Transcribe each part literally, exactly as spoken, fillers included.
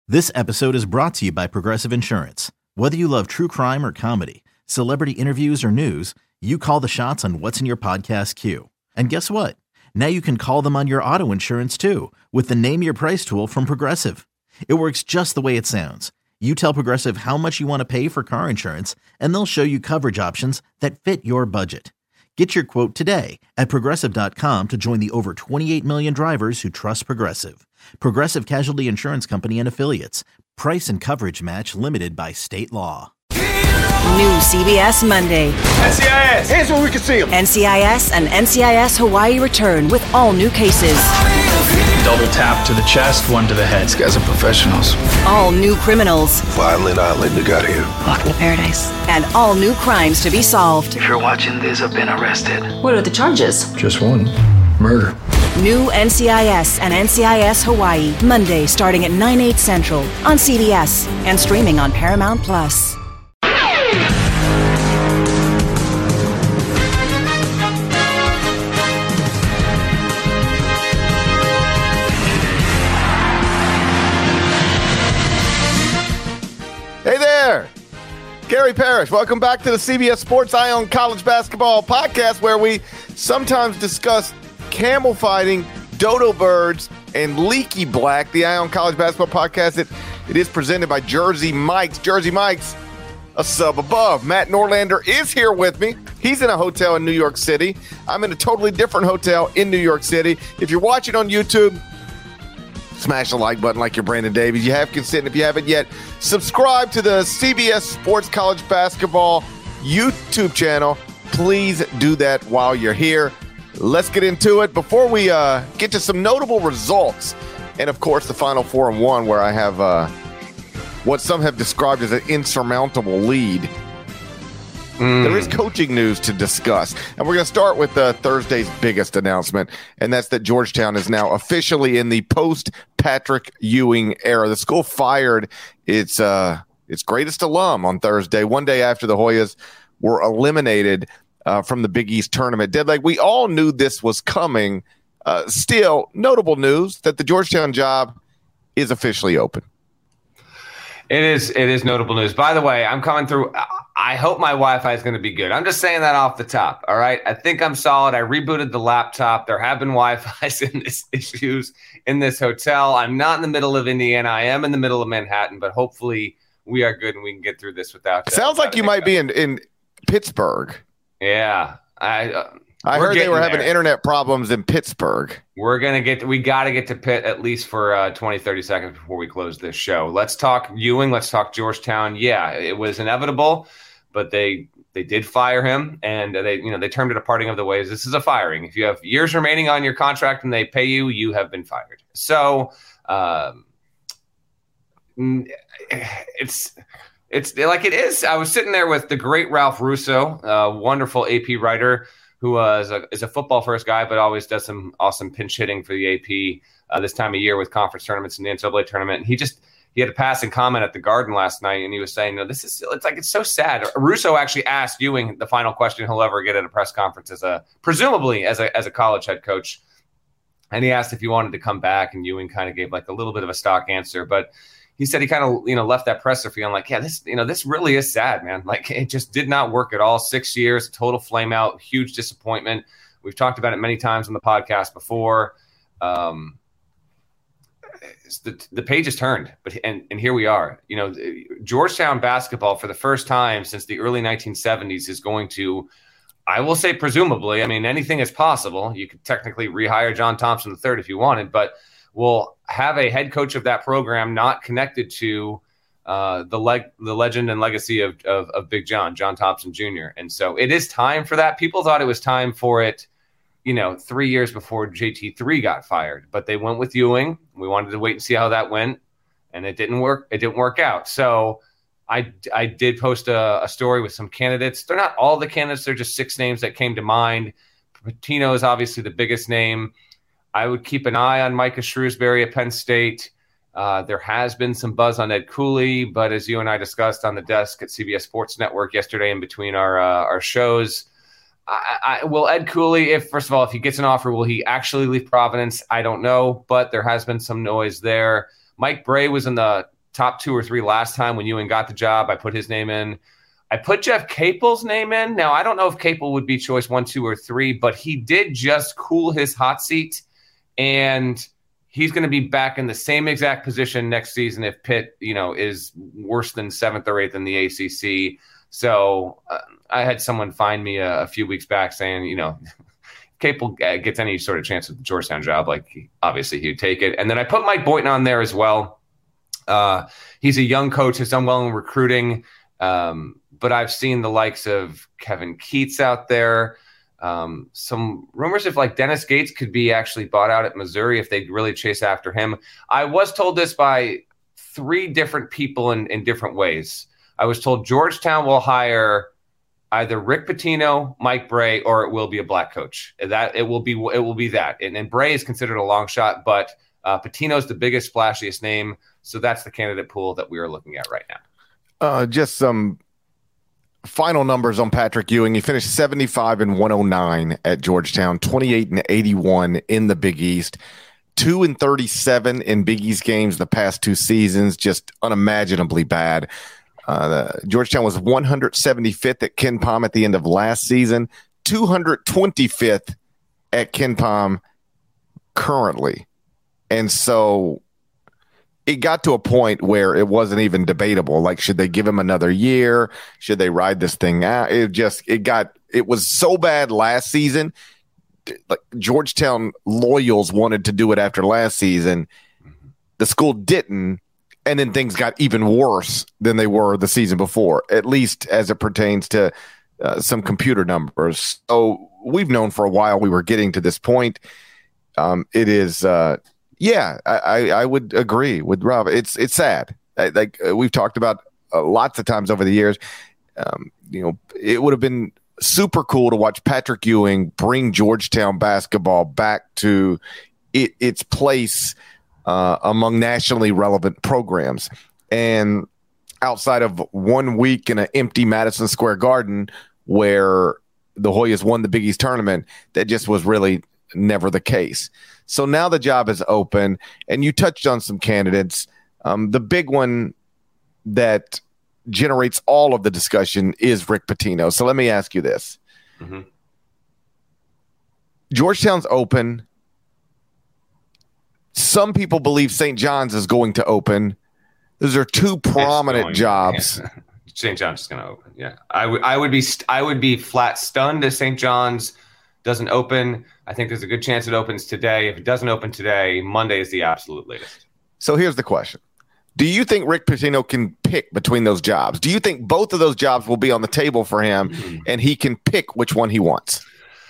This episode is brought to you by Progressive Insurance. Whether you love true crime or comedy, celebrity interviews or news, you call the shots on what's in your podcast queue. And guess what? Now you can call them on your auto insurance too with the Name Your Price tool from Progressive. It works just the way it sounds. You tell Progressive how much you want to pay for car insurance, and they'll show you coverage options that fit your budget. Get your quote today at Progressive dot com to join the over twenty-eight million drivers who trust Progressive. Progressive Casualty Insurance Company and Affiliates. Price and coverage match limited by state law. New C B S Monday. N C I S! Hands where we can see them! N C I S and N C I S Hawaii return with all new cases. Double tap to the chest, one to the head. These guys are professionals. All new criminals. Violent island they got here. Welcome to paradise. And all new crimes to be solved. If you're watching this, I've been arrested. What are the charges? Just one. Murder. New N C I S and N C I S Hawaii. Monday starting at nine, eight central on C B S and streaming on Paramount Plus. Hey there, Gary Parrish. Welcome back to the C B S Sports Eye on College Basketball podcast, where we sometimes discuss camel fighting, dodo birds, and leaky black. The Eye on College Basketball podcast, it, it is presented by Jersey Mike's. Jersey Mike's, a sub above. Matt Norlander is here with me. He's in a hotel in New York City. I'm in a totally different hotel in New York City. If you're watching on YouTube, smash the like button like you're Brandon Davies. You have consent. If you haven't yet, subscribe to the C B S Sports College Basketball YouTube channel. Please do that while you're here. Let's get into it. Before we uh, get to some notable results, and of course the Final Four and One, where I have uh, what some have described as an insurmountable lead. Mm. There is coaching news to discuss, and we're going to start with uh, Thursday's biggest announcement, and that's that Georgetown is now officially in the post-Patrick Ewing era. The school fired its uh, its greatest alum on Thursday, one day after the Hoyas were eliminated uh, from the Big East tournament. Dead, we all knew this was coming. Uh, still, notable news that the Georgetown job is officially open. It is. It is notable news. By the way, I'm coming through. I hope my Wi-Fi is going to be good. I'm just saying that off the top. All right. I think I'm solid. I rebooted the laptop. There have been Wi-Fi's in this issues in this hotel. I'm not in the middle of Indiana. I am in the middle of Manhattan, but hopefully we are good and we can get through this without. It sounds like you might be in, in Pittsburgh. Yeah. I, uh, I heard they were having there. internet problems in Pittsburgh. We're going to get, we got to get to Pitt at least for uh, twenty, thirty seconds before we close this show. Let's talk Ewing. Let's talk Georgetown. Yeah, it was inevitable, but they, they did fire him, and they, you know, they termed it a parting of the ways. This is a firing. If you have years remaining on your contract and they pay you, you have been fired. So um, it's, it's like it is. I was sitting there with the great Ralph Russo, uh, wonderful A P writer, who uh, is, a, is a football first guy, but always does some awesome pinch hitting for the A P uh, this time of year with conference tournaments and the N C double A tournament. And he just, he had a passing comment at the Garden last night, and he was saying, no, this is, it's like, it's so sad. Russo actually asked Ewing the final question he'll ever get at a press conference as a, presumably as a, as a college head coach. And he asked if he wanted to come back, and Ewing kind of gave like a little bit of a stock answer, but he said he kind of, you know, left that presser feeling like, yeah, this, you know, this really is sad, man. Like, it just did not work at all. Six years, total flame out, huge disappointment. We've talked about it many times on the podcast before. Um, the, the page has turned, but and, and here we are. You know, Georgetown basketball for the first time since the early nineteen seventies is going to, I will say presumably, I mean, anything is possible. You could technically rehire John Thompson the third if you wanted, but will have a head coach of that program not connected to uh, the leg, the legend and legacy of, of of Big John, John Thompson Junior And so it is time for that. People thought it was time for it, you know, three years before J T three got fired, but they went with Ewing. We wanted to wait and see how that went, and it didn't work. It didn't work out. So I, I did post a, a story with some candidates. They're not all the candidates. They're just six names that came to mind. Pitino is obviously the biggest name. I would keep an eye on Micah Shrewsbury at Penn State. Uh, there has been some buzz on Ed Cooley, but as you and I discussed on the desk at C B S Sports Network yesterday in between our uh, our shows, I, I, will Ed Cooley, if first of all, if he gets an offer, will he actually leave Providence? I don't know, but there has been some noise there. Mike Bray was in the top two or three last time when Ewing got the job. I put his name in. I put Jeff Capel's name in. Now, I don't know if Capel would be choice one, two, or three, but he did just cool his hot seat, and he's going to be back in the same exact position next season if Pitt, you know, is worse than seventh or eighth in the A C C. So uh, I had someone find me a, a few weeks back saying, you know, Capel gets any sort of chance at the Georgetown job, like obviously he'd take it. And then I put Mike Boynton on there as well. Uh, he's a young coach, has done well in recruiting, um, but I've seen the likes of Kevin Keats out there. Um, some rumors of like Dennis Gates could be actually bought out at Missouri if they really chase after him. I was told this by three different people in, in different ways. I was told Georgetown will hire either Rick Pitino, Mike Bray, or it will be a black coach. That it will be, it will be that. And, and Bray is considered a long shot, but uh, Pitino's the biggest, splashiest name. So that's the candidate pool that we are looking at right now. Uh, just some final numbers on Patrick Ewing. He finished seventy-five and one oh nine at Georgetown, twenty-eight and eighty-one in the Big East, two and thirty-seven in Big East games the past two seasons, just unimaginably bad. Uh, Georgetown was one hundred seventy-fifth at Ken Pom at the end of last season, two hundred twenty-fifth at Ken Pom currently. And so it got to a point where it wasn't even debatable. Like, should they give him another year? Should they ride this thing out? It just, it got, it was so bad last season. Like Georgetown loyals wanted to do it after last season. The school didn't. And then things got even worse than they were the season before, at least as it pertains to uh, some computer numbers. So we've known for a while we were getting to this point. Um, it is, uh, yeah, I, I, I would agree with Rob. It's it's sad. I, like uh, we've talked about uh, lots of times over the years. Um, you know, it would have been super cool to watch Patrick Ewing bring Georgetown basketball back to it, its place Uh, among nationally relevant programs. And outside of one week in an empty Madison Square Garden where the Hoyas won the Big East tournament, that just was really never the case. So now the job is open, and you touched on some candidates. Um, the big one that generates all of the discussion is Rick Pitino. So let me ask you this. Mm-hmm. Georgetown's open. Some people believe Saint John's is going to open. Those are two prominent going, jobs. Yeah. Saint John's is going to open. Yeah, I would. I would be. St- I would be flat stunned if Saint John's doesn't open. I think there's a good chance it opens today. If it doesn't open today, Monday is the absolute latest. So here's the question: do you think Rick Pitino can pick between those jobs? Do you think both of those jobs will be on the table for him, mm-hmm. and he can pick which one he wants?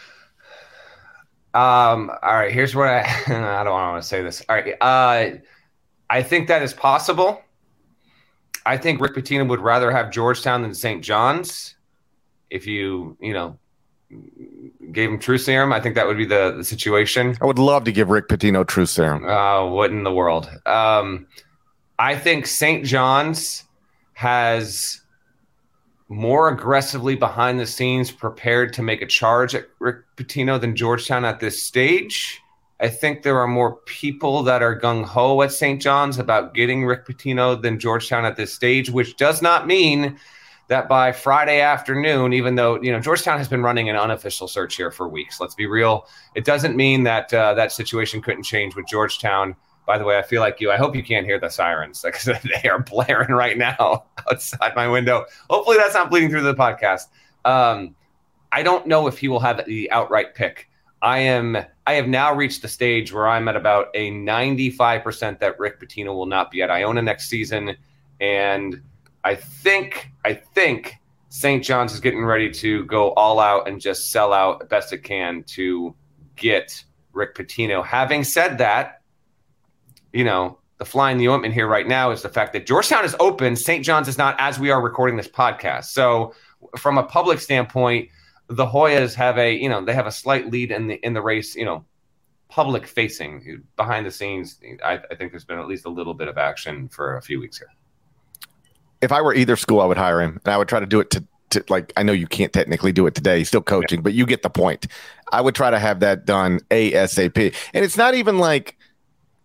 Um. All right. Here's what I. I don't want to say this. All right. Uh, I think that is possible. I think Rick Pitino would rather have Georgetown than Saint John's. If you, you know, gave him truth serum, I think that would be the, the situation. I would love to give Rick Pitino truth serum. Uh, what in the world? Um, I think Saint John's has more aggressively behind the scenes prepared to make a charge at Rick Pitino than Georgetown at this stage. I think there are more people that are gung-ho at Saint John's about getting Rick Pitino than Georgetown at this stage, which does not mean that by Friday afternoon, even though, you know, Georgetown has been running an unofficial search here for weeks, let's be real, it doesn't mean that uh, that situation couldn't change with Georgetown. By the way, I feel like you. I hope you can't hear the sirens because they are blaring right now outside my window. Hopefully that's not bleeding through the podcast. Um, I don't know if he will have the outright pick. I am. I have now reached the stage where I'm at about a ninety-five percent that Rick Pitino will not be at Iona next season, and I think. I think Saint John's is getting ready to go all out and just sell out best it can to get Rick Pitino. Having said that, you know, the fly in the ointment here right now is the fact that Georgetown is open. Saint John's is not, as we are recording this podcast. So from a public standpoint, the Hoyas have a, you know, they have a slight lead in the, in the race, you know, public facing. Behind the scenes, I, I think there's been at least a little bit of action for a few weeks here. If I were either school, I would hire him, and I would try to do it to, to like, I know you can't technically do it today. He's still coaching, yeah. But you get the point. I would try to have that done ASAP. And it's not even like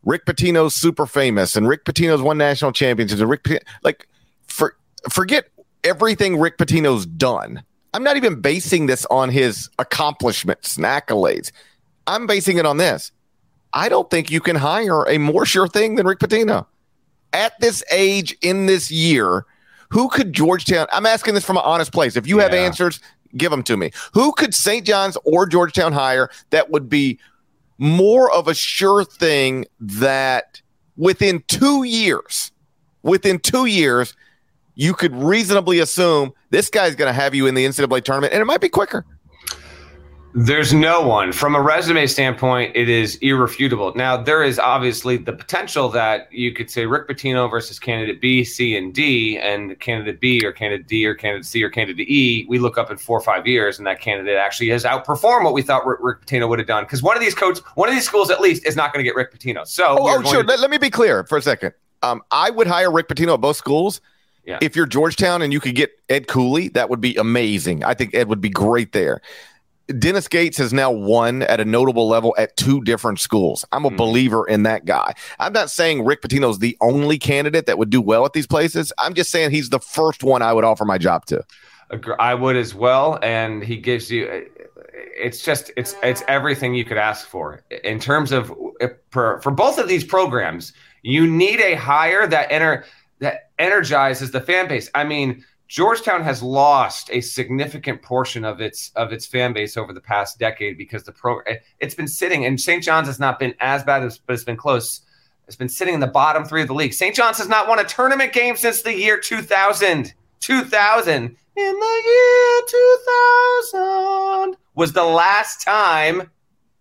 Rick Pitino's super famous and Rick Pitino's won national championships and Rick Pitino, like for forget everything Rick Pitino's done. I'm not even basing this on his accomplishments and accolades. I'm basing it on this. I don't think you can hire a more sure thing than Rick Pitino. At this age, in this year, who could Georgetown, I'm asking this from an honest place. If you have yeah. answers, give them to me. Who could Saint John's or Georgetown hire that would be more of a sure thing that within two years, within two years, you could reasonably assume this guy's going to have you in the N C double A tournament, and it might be quicker? There's no one. From a resume standpoint, it is irrefutable. Now, there is obviously the potential that you could say Rick Pitino versus candidate B, C, and D, and candidate B or candidate D or candidate C or candidate E, we look up in four or five years, and that candidate actually has outperformed what we thought Rick, Rick Pitino would have done. Because one of these coaches, one of these schools at least, is not going to get Rick Pitino. So, oh, oh sure. To- let, let me be clear for a second. Um, I would hire Rick Pitino at both schools. Yeah. If you're Georgetown and you could get Ed Cooley, that would be amazing. I think Ed would be great there. Dennis Gates has now won at a notable level at two different schools. I'm a mm. believer in that guy. I'm not saying Rick Pitino is the only candidate that would do well at these places. I'm just saying he's the first one I would offer my job to. I would as well, and he gives you. It's just it's it's everything you could ask for in terms of for, for both of these programs. You need a hire that enter that energizes the fan base. I mean, Georgetown has lost a significant portion of its of its fan base over the past decade because the pro it's been sitting, and Saint John's has not been as bad, as, but it's been close. It's been sitting in the bottom three of the league. Saint John's has not won a tournament game since the year two thousand. two thousand in the year two thousand was the last time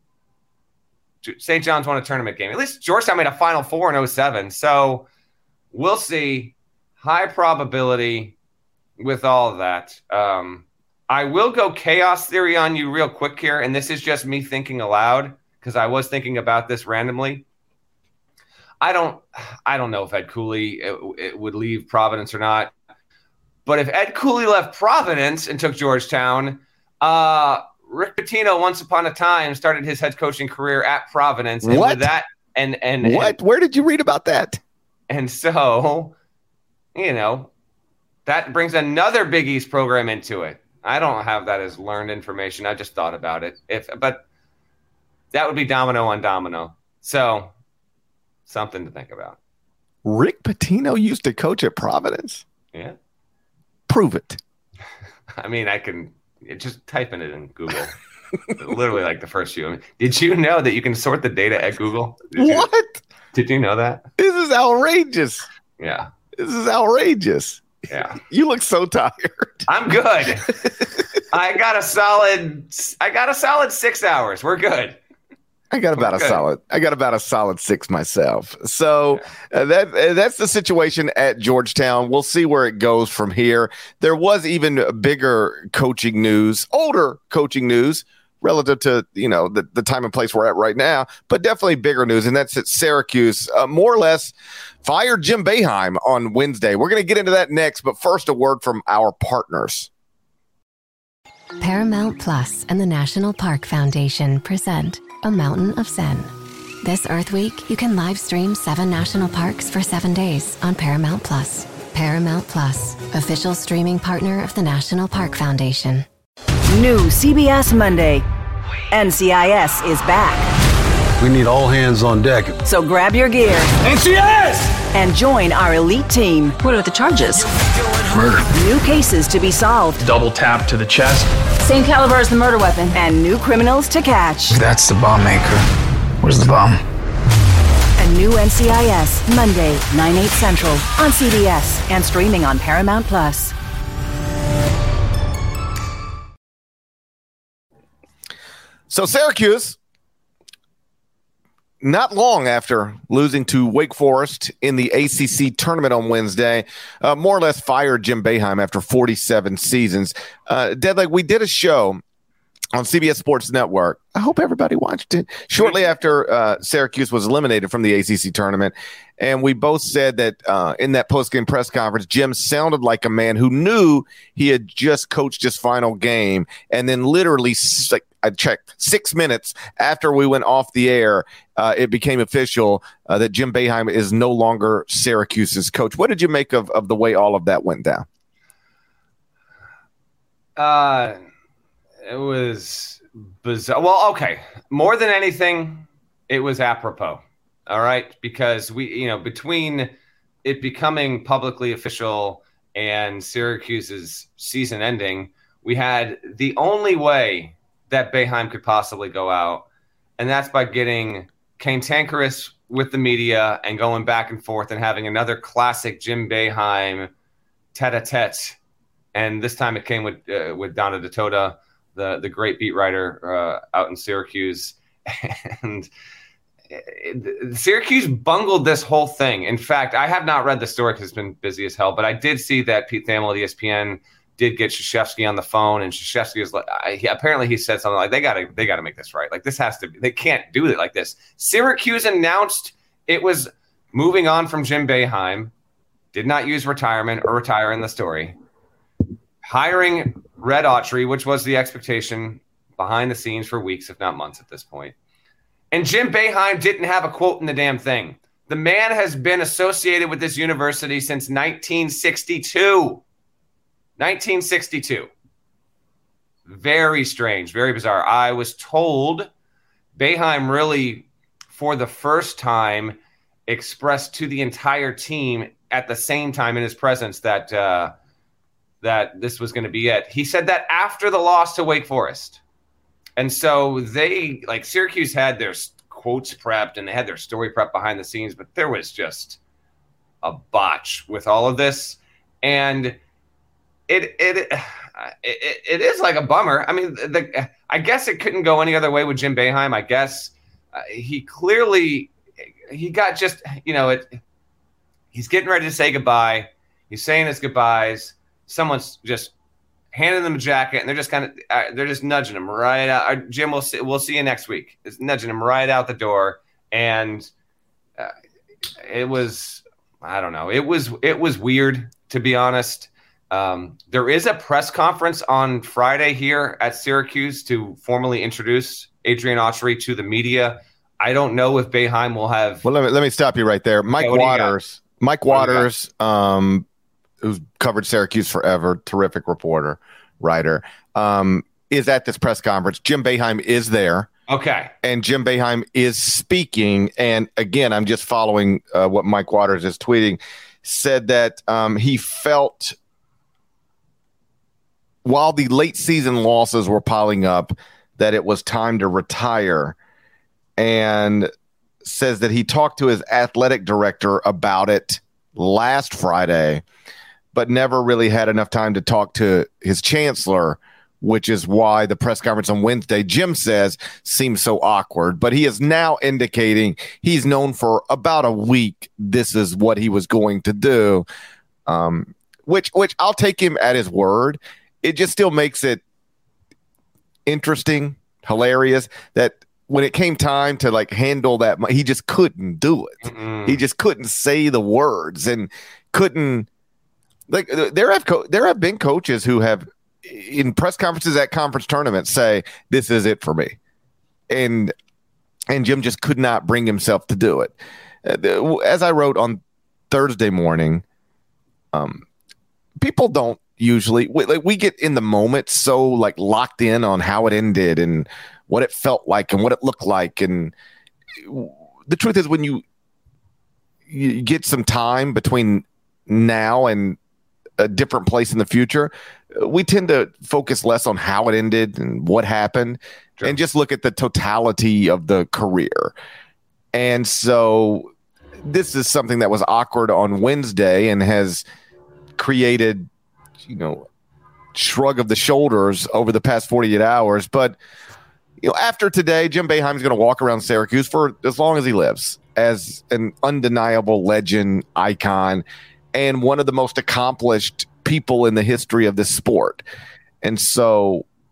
Saint John's won a tournament game. At least Georgetown made a Final Four in oh seven. So we'll see. High probability. With all of that, um, I will go chaos theory on you real quick here, and this is just me thinking aloud because I was thinking about this randomly. I don't, I don't know if Ed Cooley it, it would leave Providence or not, but if Ed Cooley left Providence and took Georgetown, uh, Rick Pitino once upon a time started his head coaching career at Providence. And what? With that, and and what? And, Where did you read about that? And so, you know. That brings another Big East program into it. I don't have that as learned information. I just thought about it. If, but that would be domino on domino. So something to think about. Rick Pitino used to coach at Providence? Yeah. Prove it. I mean, I can just typing it in Google. Literally like the first few. I mean, did you know that you can sort the data at Google? Did you, what? Did you know that? This is outrageous. Yeah. This is outrageous. Yeah. You look so tired. I'm good. I got a solid I got a solid six hours. We're good. I got about We're a good. solid I got about a solid six myself. So uh, that uh, that's the situation at Georgetown. We'll see where it goes from here. There was even bigger coaching news, older coaching news relative to, you know, the, the time and place we're at right now, but definitely bigger news, and that's at Syracuse. Uh, more or less fired Jim Boeheim on Wednesday. We're going to get into that next, but first a word from our partners. Paramount Plus and the National Park Foundation present A Mountain of Zen. This Earth Week, you can live stream seven national parks for seven days on Paramount Plus. Paramount Plus, official streaming partner of the National Park Foundation. New C B S Monday. N C I S is back. We need all hands on deck. So grab your gear. N C I S! And join our elite team. What are the charges? Murder. New cases to be solved. Double tap to the chest. Same caliber as the murder weapon. And new criminals to catch. That's the bomb maker. Where's the bomb? A new N C I S, Monday, nine, eight Central, on C B S and streaming on Paramount Plus. So Syracuse, not long after losing to Wake Forest in the A C C tournament on Wednesday, uh, more or less fired Jim Boeheim after forty-seven seasons. Uh, Dead, like we did a show on C B S Sports Network. I hope everybody watched it. Shortly after uh, Syracuse was eliminated from the A C C tournament, and we both said that uh, in that postgame press conference, Jim sounded like a man who knew he had just coached his final game, and then literally, like, I checked, six minutes after we went off the air, uh, it became official uh, that Jim Boeheim is no longer Syracuse's coach. What did you make of, of the way all of that went down? Uh, it was bizarre. Well, okay. More than anything, it was apropos. All right. Because we, you know, between it becoming publicly official and Syracuse's season ending, we had the only way that Boeheim could possibly go out, and that's by getting cantankerous with the media and going back and forth and having another classic Jim Boeheim tete-a-tete. And this time it came with uh, with Donna Ditota, the, the great beat writer uh, out in Syracuse. And it, Syracuse bungled this whole thing. In fact, I have not read the story because it's been busy as hell, but I did see that Pete Thamel at E S P N did get Krzyzewski on the phone, and Krzyzewski was like, I, he, apparently he said something like, they got to they got to make this right. Like, this has to be, they can't do it like this. Syracuse announced it was moving on from Jim Boeheim, did not use retirement or retire in the story, hiring Red Autry, which was the expectation behind the scenes for weeks, if not months at this point. And Jim Boeheim didn't have a quote in the damn thing. The man has been associated with this university since nineteen sixty-two. nineteen sixty-two. Very strange, very bizarre. I was told Boeheim really, for the first time, expressed to the entire team at the same time in his presence that uh, that this was going to be it. He said that after the loss to Wake Forest. And so they, like, Syracuse had their quotes prepped and they had their story prepped behind the scenes, but there was just a botch with all of this. And It it, it it is like a bummer. I mean, the, I guess it couldn't go any other way with Jim Boeheim. I guess uh, he clearly he got just you know it. He's getting ready to say goodbye. He's saying his goodbyes. Someone's just handing them a jacket, and they're just kind of uh, they're just nudging him right out. Uh, Jim, we'll see, we'll see you next week. It's nudging him right out the door, and uh, it was I don't know. It was it was weird, to be honest. Um, there is a press conference on Friday here at Syracuse to formally introduce Adrian Autry to the media. I don't know if Boeheim will have. Well, let me let me stop you right there. Mike okay, Waters, Mike Waters, um, who's covered Syracuse forever, terrific reporter, writer, um, is at this press conference. Jim Boeheim is there. Okay, and Jim Boeheim is speaking. And again, I'm just following uh, what Mike Waters is tweeting. Said that um, he felt, while the late season losses were piling up, that it was time to retire, and says that he talked to his athletic director about it last Friday, but never really had enough time to talk to his chancellor, which is why the press conference on Wednesday, Jim says, seems so awkward. But he is now indicating he's known for about a week this is what he was going to do, um, which which I'll take him at his word. It just still makes it interesting, hilarious that when it came time to like handle that, he just couldn't do it. Mm-mm. He just couldn't say the words and couldn't like there have co- there have been coaches who have in press conferences at conference tournaments say, this is it for me. And, and Jim just could not bring himself to do it. As I wrote on Thursday morning, um, people don't usually we, like we get in the moment so like locked in on how it ended and what it felt like and what it looked like. And the truth is when you, you get some time between now and a different place in the future, we tend to focus less on how it ended and what happened sure. and just look at the totality of the career. And so this is something that was awkward on Wednesday and has created, you know, shrug of the shoulders over the past forty-eight hours. But, you know, after today, Jim Boeheim is going to walk around Syracuse for as long as he lives as an undeniable legend, icon, and one of the most accomplished people in the history of this sport. And so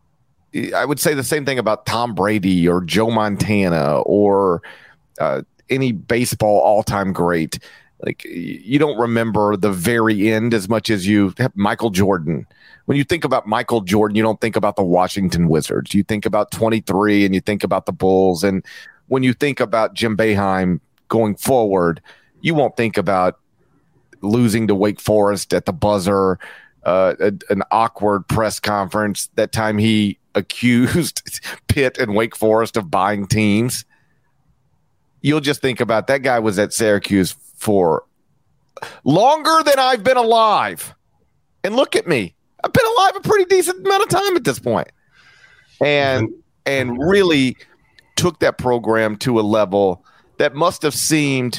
I would say the same thing about Tom Brady or Joe Montana or uh, any baseball all-time great. Like, you don't remember the very end as much as you have Michael Jordan. When you think about Michael Jordan, you don't think about the Washington Wizards. You think about twenty-three and you think about the Bulls. And when you think about Jim Boeheim going forward, you won't think about losing to Wake Forest at the buzzer, uh, a, an awkward press conference, that time he accused Pitt and Wake Forest of buying teams. You'll just think about that guy was at Syracuse for longer than I've been alive. And look at me. I've been alive a pretty decent amount of time at this point. And and really took that program to a level that must have seemed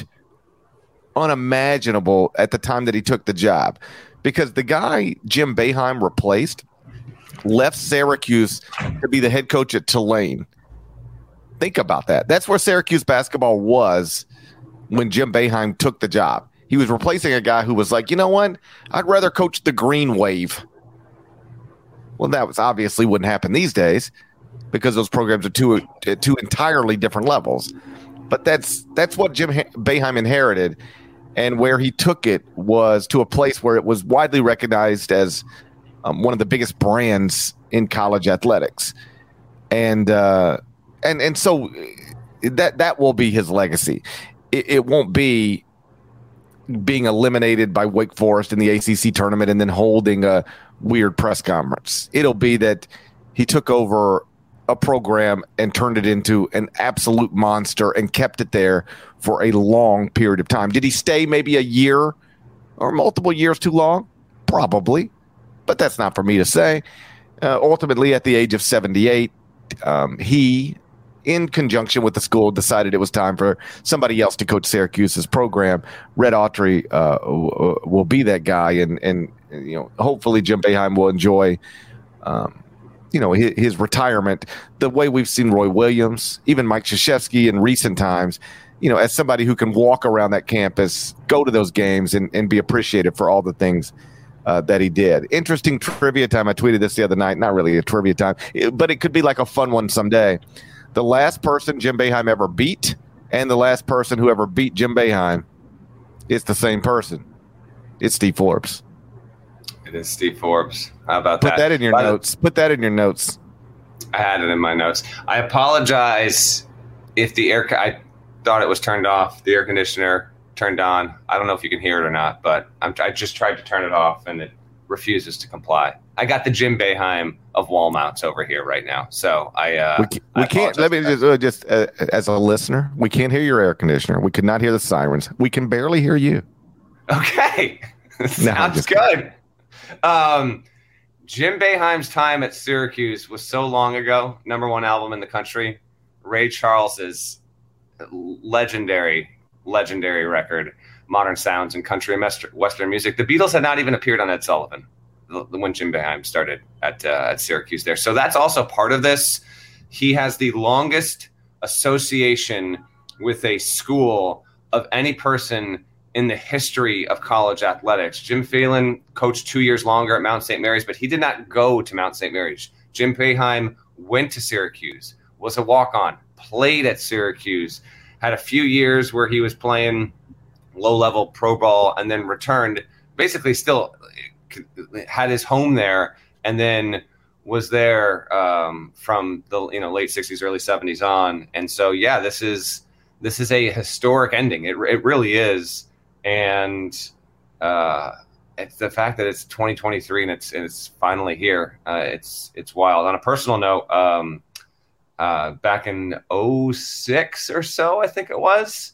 unimaginable at the time that he took the job. Because the guy Jim Boeheim replaced left Syracuse to be the head coach at Tulane. Think about that. That's where Syracuse basketball was when Jim Boeheim took the job. He was replacing a guy who was like, you know what? I'd rather coach the Green Wave. Well, that was obviously wouldn't happen these days because those programs are two two entirely different levels. But that's that's what Jim Boeheim inherited, and where he took it was to a place where it was widely recognized as um, one of the biggest brands in college athletics, and uh, and and so that that will be his legacy. It, it won't be being eliminated by Wake Forest in the A C C tournament and then holding a weird press conference. It'll be that he took over a program and turned it into an absolute monster and kept it there for a long period of time. Did he stay maybe a year or multiple years too long? Probably, but that's not for me to say. Uh, ultimately, at the age of seventy-eight, um, he, in conjunction with the school, decided it was time for somebody else to coach Syracuse's program. Red Autry uh, w- will be that guy, and and you know, hopefully Jim Boeheim will enjoy, um, you know, his, his retirement the way we've seen Roy Williams, even Mike Krzyzewski in recent times. You know, as somebody who can walk around that campus, go to those games, and, and be appreciated for all the things uh, that he did. Interesting trivia time. I tweeted this the other night. Not really a trivia time, but it could be like a fun one someday. The last person Jim Boeheim ever beat and the last person who ever beat Jim Boeheim is the same person. It's Steve Forbes. It is Steve Forbes. How about Put that? Put that in your By notes. The, Put that in your notes. I had it in my notes. I apologize if the air. I thought it was turned off. The air conditioner turned on. I don't know if you can hear it or not, but I'm, I just tried to turn it off and it refuses to comply. I got the Jim Boeheim of wall mounts over here right now, so I. Uh, we, can, we I can't. Let me just, uh, just uh, as a listener, we can't hear your air conditioner. We could not hear the sirens. We can barely hear you. Okay, sounds good. Um, Jim Boeheim's time at Syracuse was so long ago. Number one album in the country. Ray Charles's legendary, legendary record, Modern Sounds in Country and Western Music. The Beatles had not even appeared on Ed Sullivan when Jim Boeheim started at uh, at Syracuse there. So that's also part of this. He has the longest association with a school of any person in the history of college athletics. Jim Phelan coached two years longer at Mount Saint Mary's, but he did not go to Mount Saint Mary's. Jim Boeheim went to Syracuse, was a walk-on, played at Syracuse, had a few years where he was playing low-level pro ball, and then returned, basically still had his home there, and then was there um, from the you know late sixties, early seventies on. And so, yeah, this is this is a historic ending. It it really is. And uh, it's the fact that it's twenty twenty-three and it's and it's finally here. Uh, it's it's wild. On a personal note, um, uh, back in oh six or so, I think it was,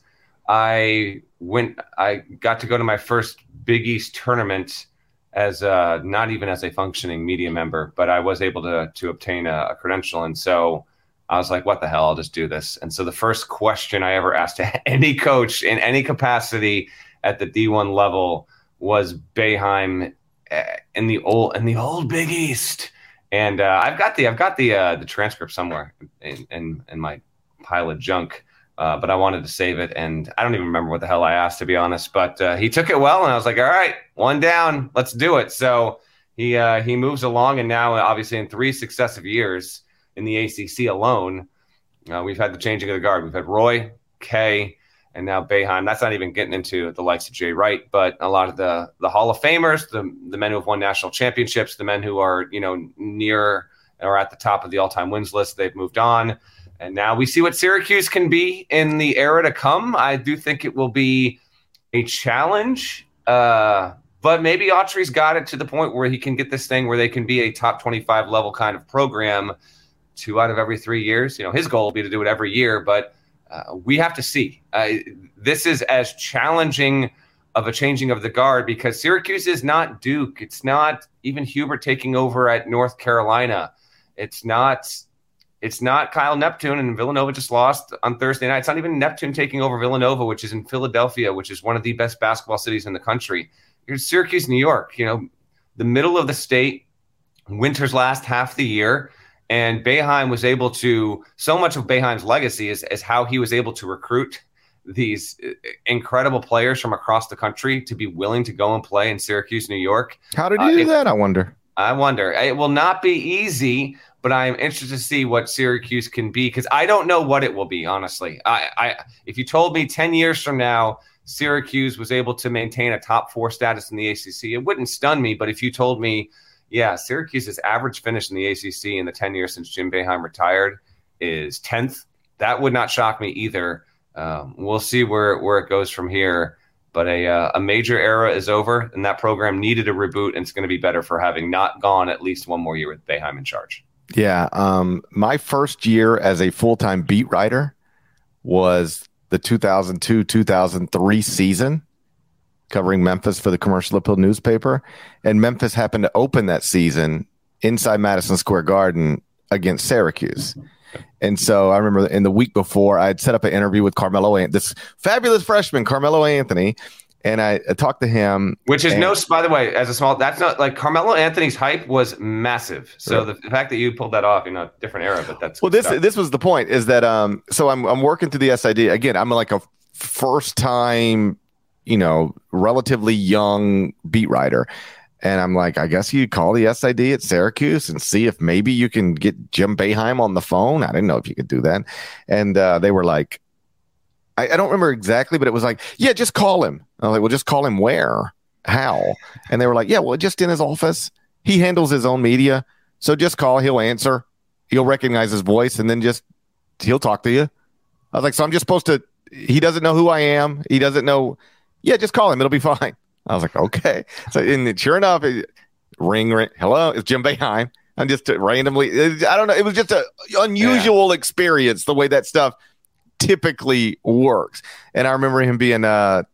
I went. I got to go to my first Big East tournament as uh, not even as a functioning media member, but I was able to to obtain a, a credential, and so I was like, "What the hell? I'll just do this." And so the first question I ever asked to any coach in any capacity at the D one level was Boeheim in the old in the old Big East, and uh, I've got the I've got the uh, the transcript somewhere in, in in my pile of junk, uh, but I wanted to save it, and I don't even remember what the hell I asked, to be honest. But uh, he took it well, and I was like, all right, one down, let's do it. So he uh, he moves along, and now obviously in three successive years in the A C C alone. Uh, we've had the changing of the guard. We've had Roy, Kay, and now Boeheim. That's not even getting into the likes of Jay Wright, but a lot of the the Hall of Famers, the the men who have won national championships, the men who are, you know, near or at the top of the all-time wins list, they've moved on. And now we see what Syracuse can be in the era to come. I do think it will be a challenge, uh, but maybe Autry's got it to the point where he can get this thing where they can be a top twenty-five level kind of program two out of every three years. You know, his goal will be to do it every year, but uh, we have to see. Uh, this is as challenging of a changing of the guard because Syracuse is not Duke. It's not even Hubert taking over at North Carolina. It's not it's not Kyle Neptune, and Villanova just lost on Thursday night. It's not even Neptune taking over Villanova, which is in Philadelphia, which is one of the best basketball cities in the country. Here's Syracuse, New York, you know, the middle of the state, winter's last half the year. And Boeheim was able to, so much of Boeheim's legacy is, is how he was able to recruit these incredible players from across the country to be willing to go and play in Syracuse, New York. How did he uh, do if, that, I wonder? I wonder. It will not be easy, but I'm interested to see what Syracuse can be because I don't know what it will be, honestly. I, I, if you told me ten years from now Syracuse was able to maintain a top four status in the A C C, it wouldn't stun me. But if you told me, yeah, Syracuse's average finish in the A C C in the ten years since Jim Boeheim retired is tenth, that would not shock me either. Um, we'll see where, where it goes from here. But a uh, a major era is over, and that program needed a reboot, and it's going to be better for having not gone at least one more year with Boeheim in charge. Yeah, um, my first year as a full-time beat writer was the two thousand two two thousand three season, covering Memphis for the Commercial Appeal newspaper. And Memphis happened to open that season inside Madison Square Garden against Syracuse. And so I remember in the week before, I had set up an interview with Carmelo, this fabulous freshman, Carmelo Anthony, and I, I talked to him. Which is and, no, by the way, as a small, that's not like Carmelo Anthony's hype was massive. So right. the, the fact that you pulled that off, you know, different era, but that's well. This stuff. this was the point is that um. So I'm I'm working through the S I D again. I'm like a first time, you know, relatively young beat writer. And I'm like, I guess you call the S I D at Syracuse and see if maybe you can get Jim Boeheim on the phone. I didn't know if you could do that. And uh, they were like, I, I don't remember exactly, but it was like, yeah, just call him. I was like, well, just call him where? How? And they were like, yeah, well, just in his office. He handles his own media. So just call. He'll answer. He'll recognize his voice and then just he'll talk to you. I was like, so I'm just supposed to, he doesn't know who I am. He doesn't know. Yeah, just call him. It'll be fine. I was like, okay. So, and sure enough, it, ring, ring. Hello, it's Jim Boeheim. I'm just randomly, I don't know. It was just an unusual yeah. experience, the way that stuff typically works. And I remember him being uh,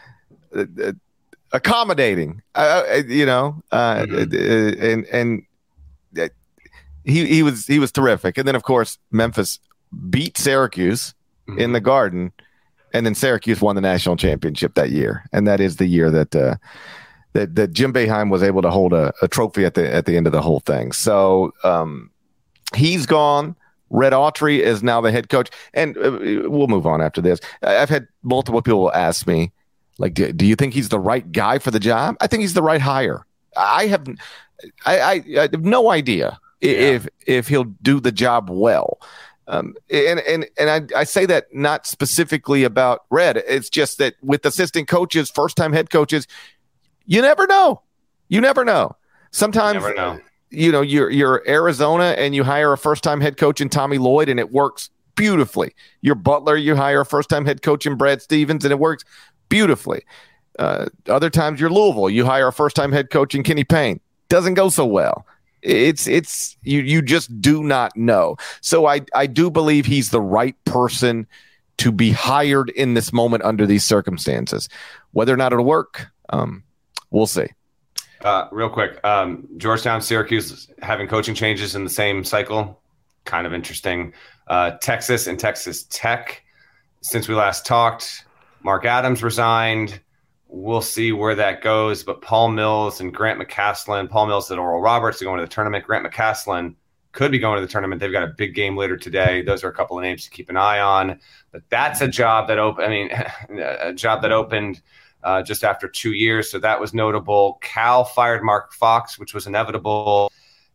uh, accommodating, uh, you know, uh, mm-hmm. and and uh, he he was he was terrific. And then, of course, Memphis beat Syracuse mm-hmm. in the Garden. And then Syracuse won the national championship that year, and that is the year that uh, that, that Jim Boeheim was able to hold a, a trophy at the at the end of the whole thing. So um, he's gone. Red Autry is now the head coach, and uh, we'll move on after this. I've had multiple people ask me, like, do, do you think he's the right guy for the job? I think he's the right hire. I have, I, I, I have no idea yeah. if if he'll do the job well. Um, and and and I, I say that not specifically about Red. It's just that with assistant coaches, first time head coaches, you never know. You never know. Sometimes you never know. You know, you're you're Arizona and you hire a first time head coach in Tommy Lloyd and it works beautifully. You're Butler, you hire a first time head coach in Brad Stevens and it works beautifully. Uh, other times you're Louisville, you hire a first time head coach in Kenny Payne. Doesn't go so well. It's it's you you just do not know. So I, I do believe he's the right person to be hired in this moment under these circumstances. Whether or not it'll work, um, we'll see. Uh, real quick, um, Georgetown, Syracuse having coaching changes in the same cycle, kind of interesting. Uh, Texas and Texas Tech, since we last talked, Mark Adams resigned. We'll see where that goes. But Paul Mills and Grant McCaslin, Paul Mills and Oral Roberts are going to the tournament. Grant McCaslin could be going to the tournament. They've got a big game later today. Those are a couple of names to keep an eye on. But that's a job that opened. I mean, a job that opened uh, just after two years. So that was notable. Cal fired Mark Fox, which was inevitable.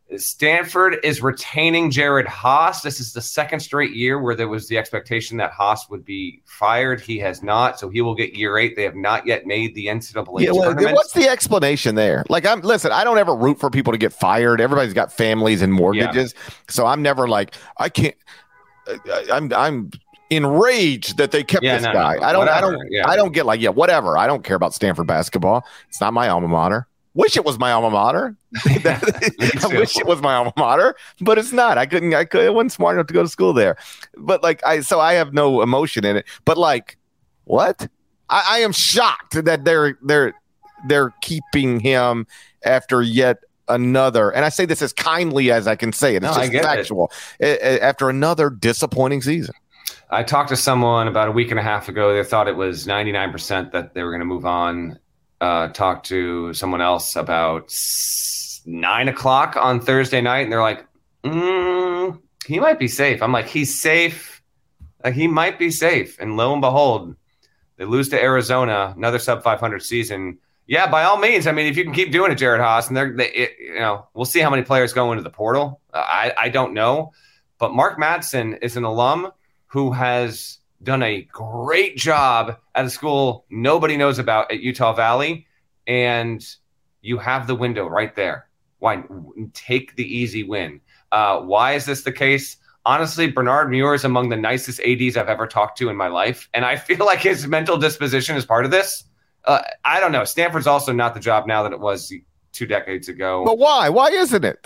Stanford is retaining Jared Haas. This is the second straight year where there was the expectation that Haas would be fired. He has not, so he will get year eight. They have not yet made the N C double A yeah, well, tournament. what's the explanation there? Like, I'm listen. I don't ever root for people to get fired. Everybody's got families and mortgages, yeah. so I'm never like I can't. I, I'm I'm enraged that they kept yeah, this no, guy. No, I don't. Whatever. I don't. Yeah. I don't get like yeah, whatever. I don't care about Stanford basketball. It's not my alma mater. Wish it was my alma mater. I wish it was my alma mater, but it's not. I couldn't. I could. I wasn't smart enough to go to school there. But like, I so I have no emotion in it. But like, what? I, I am shocked that they're they're they're keeping him after yet another. And I say this as kindly as I can say it. It's no, just factual. It. After another disappointing season. I talked to someone about a week and a half ago. They thought it was ninety-nine percent that they were going to move on. Uh, talked to someone else about nine o'clock on Thursday night, and they're like, mm, he might be safe. I'm like, he's safe. Like, he might be safe. And lo and behold, they lose to Arizona, another sub five hundred season. Yeah, by all means. I mean, if you can keep doing it, Jared Haas, and they're, they, it, you know, we'll see how many players go into the portal. Uh, I, I don't know. But Mark Madsen is an alum who has done a great job at a school nobody knows about at Utah Valley, and you have the window right there. Why take the easy win? Uh, why is this the case? Honestly, Bernard Muir is among the nicest A Ds I've ever talked to in my life, and I feel like his mental disposition is part of this. Uh, I don't know. Stanford's also not the job now that it was two decades ago. But why? Why isn't it?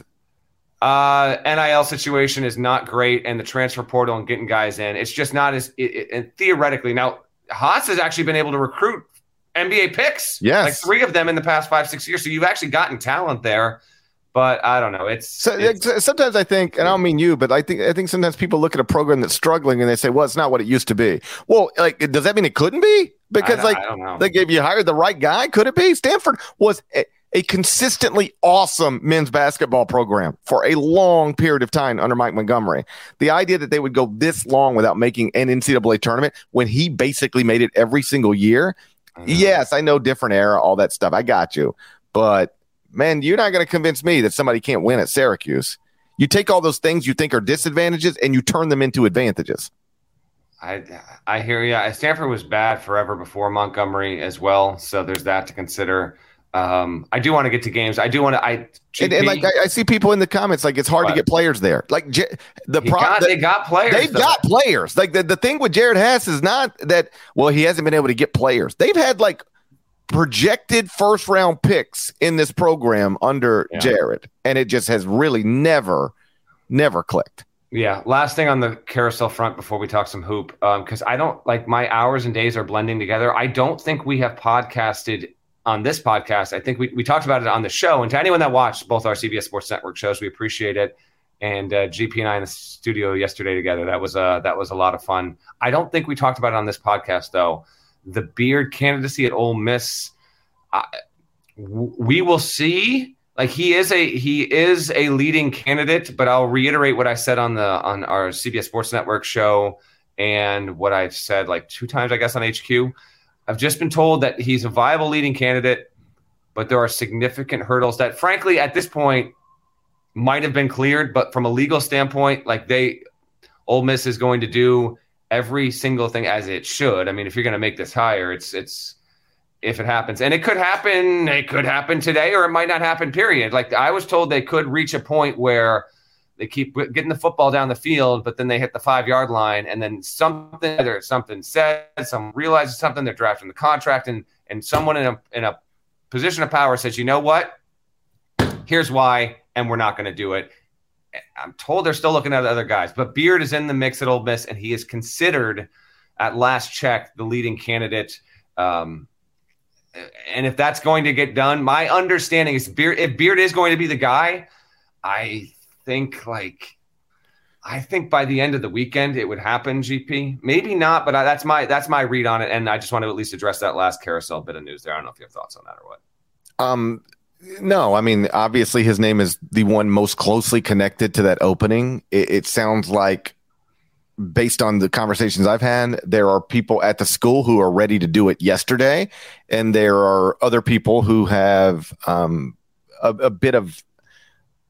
Uh, N I L situation is not great, and the transfer portal and getting guys in, it's just not as it, it, and theoretically. Now, Haas has actually been able to recruit N B A picks, yes, like three of them in the past five, six years. So you've actually gotten talent there, but I don't know. It's, so, it's sometimes I think, and I don't mean you, but I think I think sometimes people look at a program that's struggling and they say, "Well, it's not what it used to be." Well, like, does that mean it couldn't be? Because I, like, I don't know. Like, if you hired the right guy, could it be? Stanford was a, a consistently awesome men's basketball program for a long period of time under Mike Montgomery. The idea that they would go this long without making an N C double A tournament when he basically made it every single year. Mm-hmm. Yes, I know, different era, all that stuff. I got you. But, man, you're not going to convince me that somebody can't win at Syracuse. You take all those things you think are disadvantages and you turn them into advantages. I I hear you. Stanford was bad forever before Montgomery as well, so there's that to consider. Um, I do want to get to games. I do want to. I and, and like I, I see people in the comments like it's hard what? to get players there. Like J- the problem, they got players. They've though. got players. Like the, the thing with Jared Haas is not that well he hasn't been able to get players. They've had like projected first round picks in this program under yeah. Jared, and it just has really never, never clicked. Yeah. Last thing on the carousel front before we talk some hoop, because um, I don't like my hours and days are blending together. I don't think we have podcasted on this podcast. I think we, we talked about it on the show. And to anyone that watched both our C B S Sports Network shows, we appreciate it. And uh, G P and I in the studio yesterday together, that was uh, that was a lot of fun. I don't think we talked about it on this podcast, though. The Beard candidacy at Ole Miss, uh, w- we will see. Like he is a he is a leading candidate, but I'll reiterate what I said on the on our C B S Sports Network show and what I've said like two times, I guess, on H Q. I've just been told that he's a viable leading candidate, but there are significant hurdles that, frankly, at this point, might have been cleared. But from a legal standpoint, like they, Ole Miss is going to do every single thing as it should. I mean, if you're going to make this hire, it's it's. If it happens, and it could happen, it could happen today, or it might not happen, period. Like I was told they could reach a point where they keep getting the football down the field, but then they hit the five yard line and then something, either something said, someone realizes something, they're drafting the contract and, and someone in a, in a position of power says, you know what, here's why. And we're not going to do it. I'm told they're still looking at other guys, but Beard is in the mix at Ole Miss and he is considered at last check, the leading candidate. Um, And if that's going to get done, my understanding is Beard, if Beard is going to be the guy, I think like I think by the end of the weekend it would happen, G P. Maybe not, but I, that's my that's my read on it. And I just want to at least address that last carousel bit of news there. I don't know if you have thoughts on that or what. Um, no, I mean, obviously his name is the one most closely connected to that opening. It, it sounds like, based on the conversations I've had, there are people at the school who are ready to do it yesterday. And there are other people who have um, a, a bit of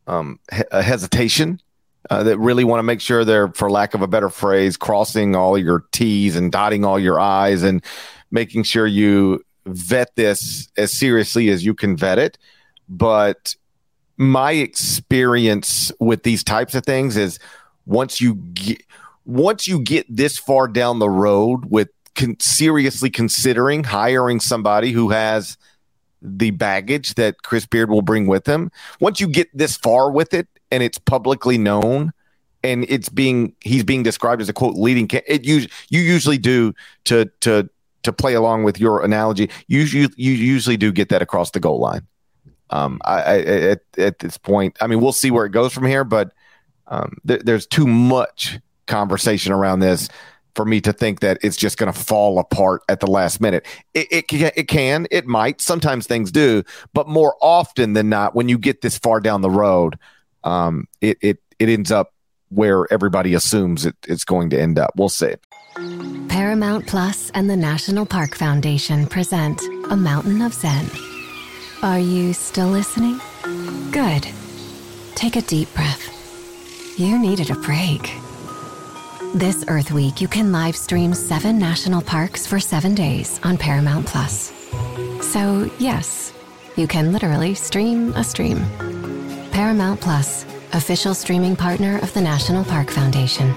um, he- a hesitation, uh, that really want to make sure they're, for lack of a better phrase, crossing all your T's and dotting all your I's and making sure you vet this as seriously as you can vet it. But my experience with these types of things is once you get, once you get this far down the road with con- seriously considering hiring somebody who has the baggage that Chris Beard will bring with him, once you get this far with it and it's publicly known and it's being, he's being described as a quote leading, ca- it you, you usually do to, to, to play along with your analogy. You, you, you usually do get that across the goal line. Um, I, I at, at this point, I mean, we'll see where it goes from here, but um, th- there's too much conversation around this for me to think that it's just going to fall apart at the last minute. It, it can, it can, it might, sometimes things do, but more often than not, when you get this far down the road, um, it, it, it ends up where everybody assumes it, it's going to end up. We'll see. Paramount Plus and the National Park Foundation present A Mountain of Zen. Are you still listening? Good. Take a deep breath. You needed a break. This Earth Week, you can live stream seven national parks for seven days on Paramount Plus. So, yes, you can literally stream a stream. Paramount Plus, official streaming partner of the National Park Foundation.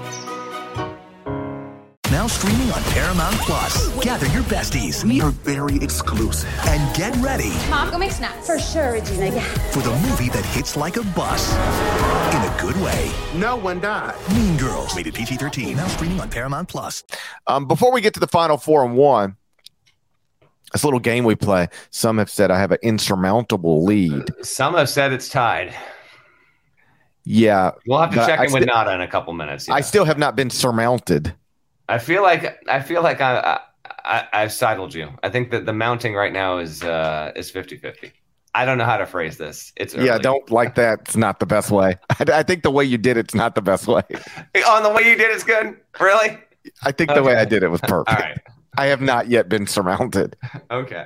Now streaming on Paramount Plus. Gather your besties. We are very exclusive. And get ready. Mom, go make snacks. For sure, Regina. Yeah. For the movie that hits like a bus. In a good way. No one died. Mean Girls. Rated P G thirteen. Now streaming on Paramount Plus. Um, before we get to the final four and one, this little game we play, some have said I have an insurmountable lead. Some have said it's tied. Yeah. We'll have to check I in with sti- Nada in a couple minutes. Yeah. I still have not been surmounted. I feel like I feel like I, I, I I've sidled you. I think that the mounting right now is uh, is fifty-fifty. I don't know how to phrase this. It's early. Yeah, don't like that. It's not the best way. I, I think the way you did it's not the best way. Oh, the way you did it's good. Really? I think the Okay. way I did it was perfect. All right. I have not yet been surmounted. Okay.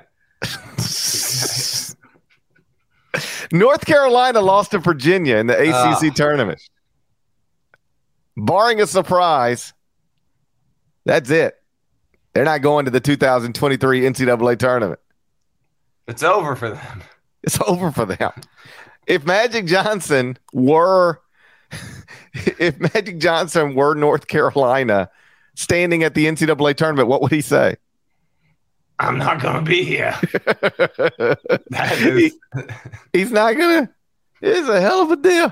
North Carolina lost to Virginia in the A C C Ah. tournament. Barring a surprise, that's it. They're not going to the two thousand twenty-three N C double A tournament. It's over for them. It's over for them. If Magic Johnson were, if Magic Johnson were North Carolina standing at the N C double A tournament, what would he say? I'm not going to be here. That is... He- he's not going to. It's a hell of a deal.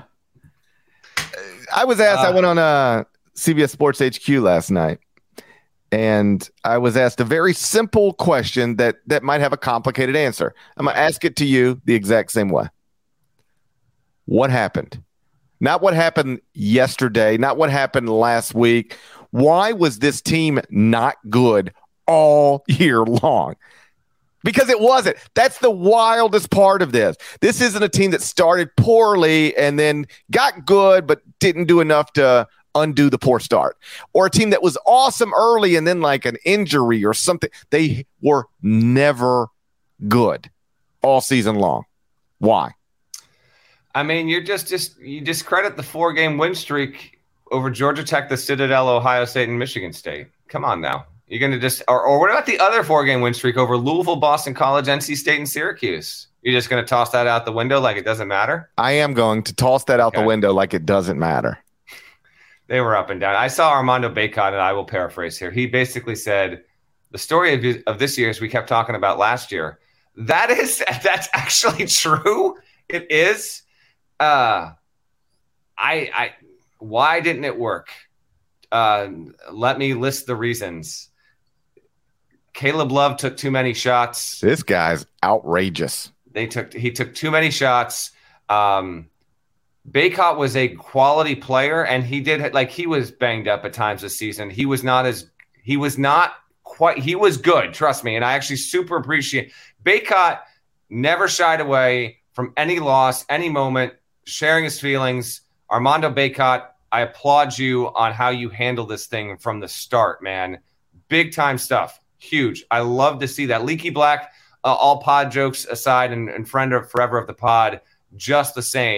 I was asked, Uh, I went on uh, C B S Sports H Q last night, and I was asked a very simple question that, that might have a complicated answer. I'm going to ask it to you the exact same way. What happened? Not what happened yesterday, not what happened last week. Why was this team not good all year long? Because it wasn't. That's the wildest part of this. This isn't a team that started poorly and then got good but didn't do enough to undo the poor start. Or a team that was awesome early and then like an injury or something. They were never good all season long. Why? I mean, you're just just you discredit the four game win streak over Georgia Tech, the Citadel, Ohio State, and Michigan State. Come on now. You're going to just or, or what about the other four game win streak over Louisville, Boston College, N C State, and Syracuse? You're just going to toss that out the window like it doesn't matter? I am going to toss that out Okay. the window like it doesn't matter. They were up and down. I saw Armando Bacot, and I will paraphrase here. He basically said, the story of, of this year is we kept talking about last year. That is, that's actually true. It is. Uh, I, I, why didn't it work? Uh, let me list the reasons. Caleb Love took too many shots. This guy's outrageous. They took, he took too many shots. Um, Bacot was a quality player, and he did like he was banged up at times this season. He was not as he was not quite he was good, trust me. And I actually super appreciate Bacot never shied away from any loss, any moment, sharing his feelings. Armando Bacot, I applaud you on how you handle this thing from the start, man. Big time stuff. Huge. I love to see that. Leaky Black, uh, all pod jokes aside, and, and friend of forever of the pod, just the same.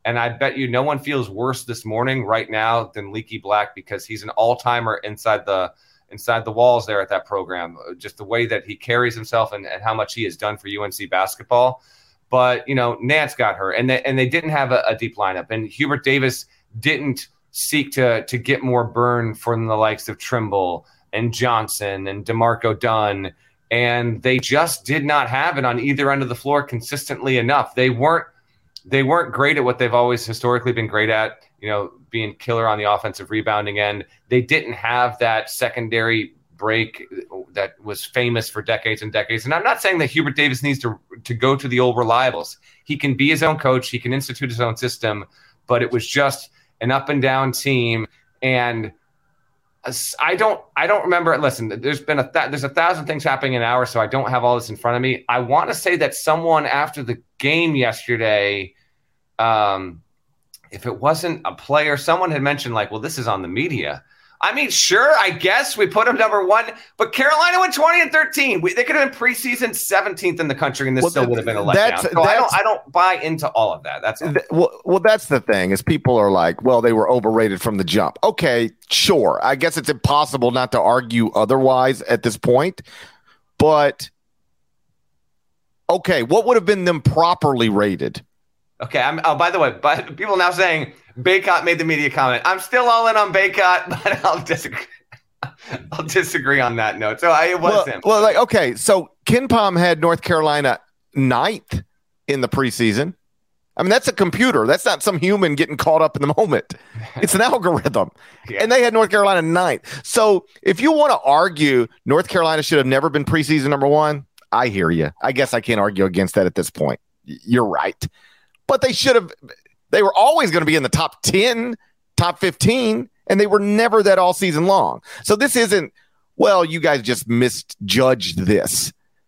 And I bet you no one feels worse this morning right now than Leaky Black, because he's an all-timer inside the inside the walls there at that program. Just the way that he carries himself and, and how much he has done for U N C basketball. But, you know, Nance got hurt, and they, and they didn't have a, a deep lineup. And Hubert Davis didn't seek to to get more burn from the likes of Trimble and Johnson and DeMarco Dunn. And they just did not have it on either end of the floor consistently enough. They weren't They weren't great at what they've always historically been great at, you know, being killer on the offensive rebounding end. They didn't have that secondary break that was famous for decades and decades. And I'm not saying that Hubert Davis needs to to go to the old reliables. He can be his own coach. He can institute his own system. But it was just an up and down team. And I don't I don't remember. Listen, there's been a th- there's a thousand things happening in an hour, so I don't have all this in front of me. I want to say that someone after the game yesterday, um, if it wasn't a player, someone had mentioned like, well, this is on the media. I mean, sure, I guess we put them number one, but Carolina went twenty and thirteen. We, they could have been preseason seventeenth in the country, and this well, still would have been a letdown. That's, so that's, I don't, I don't buy into all of that. That's all. Well, well, that's the thing is people are like, well, they were overrated from the jump. Okay, sure. I guess it's impossible not to argue otherwise at this point, but okay, what would have been them properly rated? Okay. I'm, oh, by the way, but people now saying Baycott made the media comment. I'm still all in on Baycott, but I'll disagree. I'll disagree on that note. So I, it was well, him. Well, like, okay. So KenPom had North Carolina ninth in the preseason. I mean, that's a computer. That's not some human getting caught up in the moment. It's an algorithm. Yeah. And they had North Carolina ninth. So if you want to argue North Carolina should have never been preseason number one, I hear you. I guess I can't argue against that at this point. You're right. But they should have, they were always going to be in the top ten, top fifteen, and they were never that all season long. So this isn't, well, you guys just misjudged this.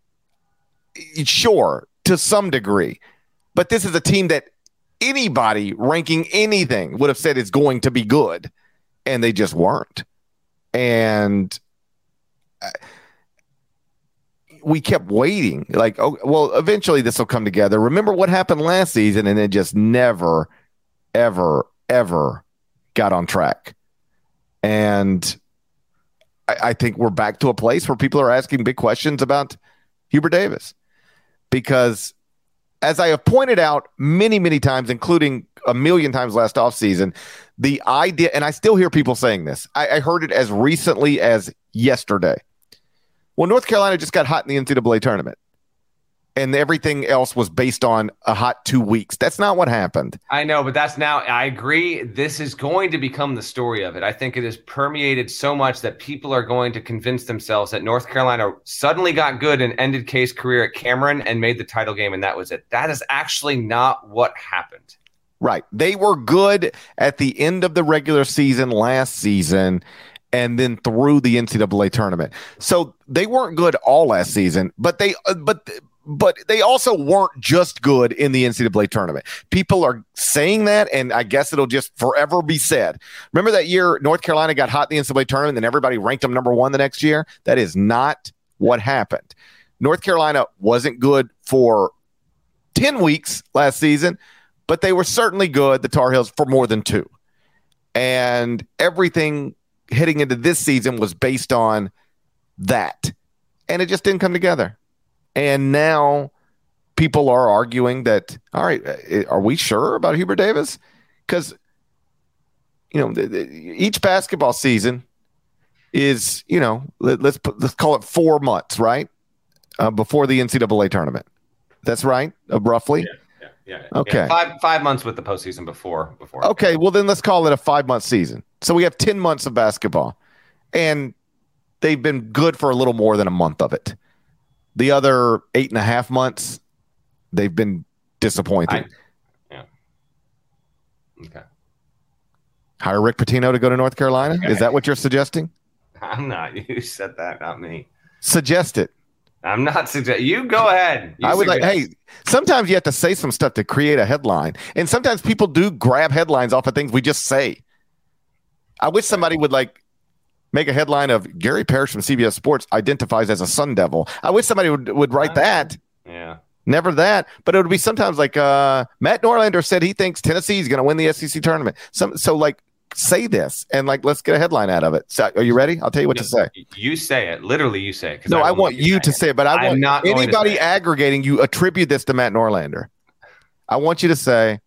Sure, to some degree. But this is a team that anybody ranking anything would have said is going to be good, and they just weren't. And we kept waiting. Like, oh, well, eventually this will come together. Remember what happened last season, and it just never, ever, ever got on track. And I, I think we're back to a place where people are asking big questions about Hubert Davis. Because as I have pointed out many, many times, including a million times last offseason, the idea, and I still hear people saying this, I, I heard it as recently as yesterday. Well, North Carolina just got hot in the N C double A tournament, and everything else was based on a hot two weeks. That's not what happened. I know, but that's now, I agree. This is going to become the story of it. I think it has permeated so much that people are going to convince themselves that North Carolina suddenly got good and ended K's career at Cameron and made the title game, and that was it. That is actually not what happened. Right. They were good at the end of the regular season last season, and then through the N C double A tournament. So they weren't good all last season, but they uh, but but they also weren't just good in the N C double A tournament. People are saying that, and I guess it'll just forever be said. Remember that year North Carolina got hot in the N C double A tournament and everybody ranked them number one the next year? That is not what happened. North Carolina wasn't good for ten weeks last season, but they were certainly good, the Tar Heels, for more than two. And everything heading into this season was based on that. And it just didn't come together. And now people are arguing that, all right, are we sure about Hubert Davis? Because, you know, the, the, each basketball season is, you know, let, let's put, let's call it four months, right? Uh, before the N C double A tournament. That's right, uh, roughly? Yeah, yeah, yeah. Okay. Yeah, five five months with the postseason before. before. Okay, well, then let's call it a five-month season. So we have ten months of basketball, and they've been good for a little more than a month of it. The other eight and a half months, they've been disappointing. I, yeah. Okay. Hire Rick Pitino to go to North Carolina? Okay. Is that what you're suggesting? I'm not. You said that, not me. Suggest it. I'm not suggesting. You go ahead. You I would suggest. like, hey, sometimes you have to say some stuff to create a headline. And sometimes people do grab headlines off of things we just say. I wish somebody would like make a headline of Gary Parrish from C B S Sports identifies as a Sun Devil. I wish somebody would, would write that. Yeah. Never that. But it would be sometimes like uh, Matt Norlander said he thinks Tennessee is going to win the S E C tournament. Some, so like say this and like let's get a headline out of it. So, are you ready? I'll tell you what no, to say. You say it. Literally, you say it. No, I, I want you to say it, but I want not anybody aggregating. You attribute this to Matt Norlander. I want you to say,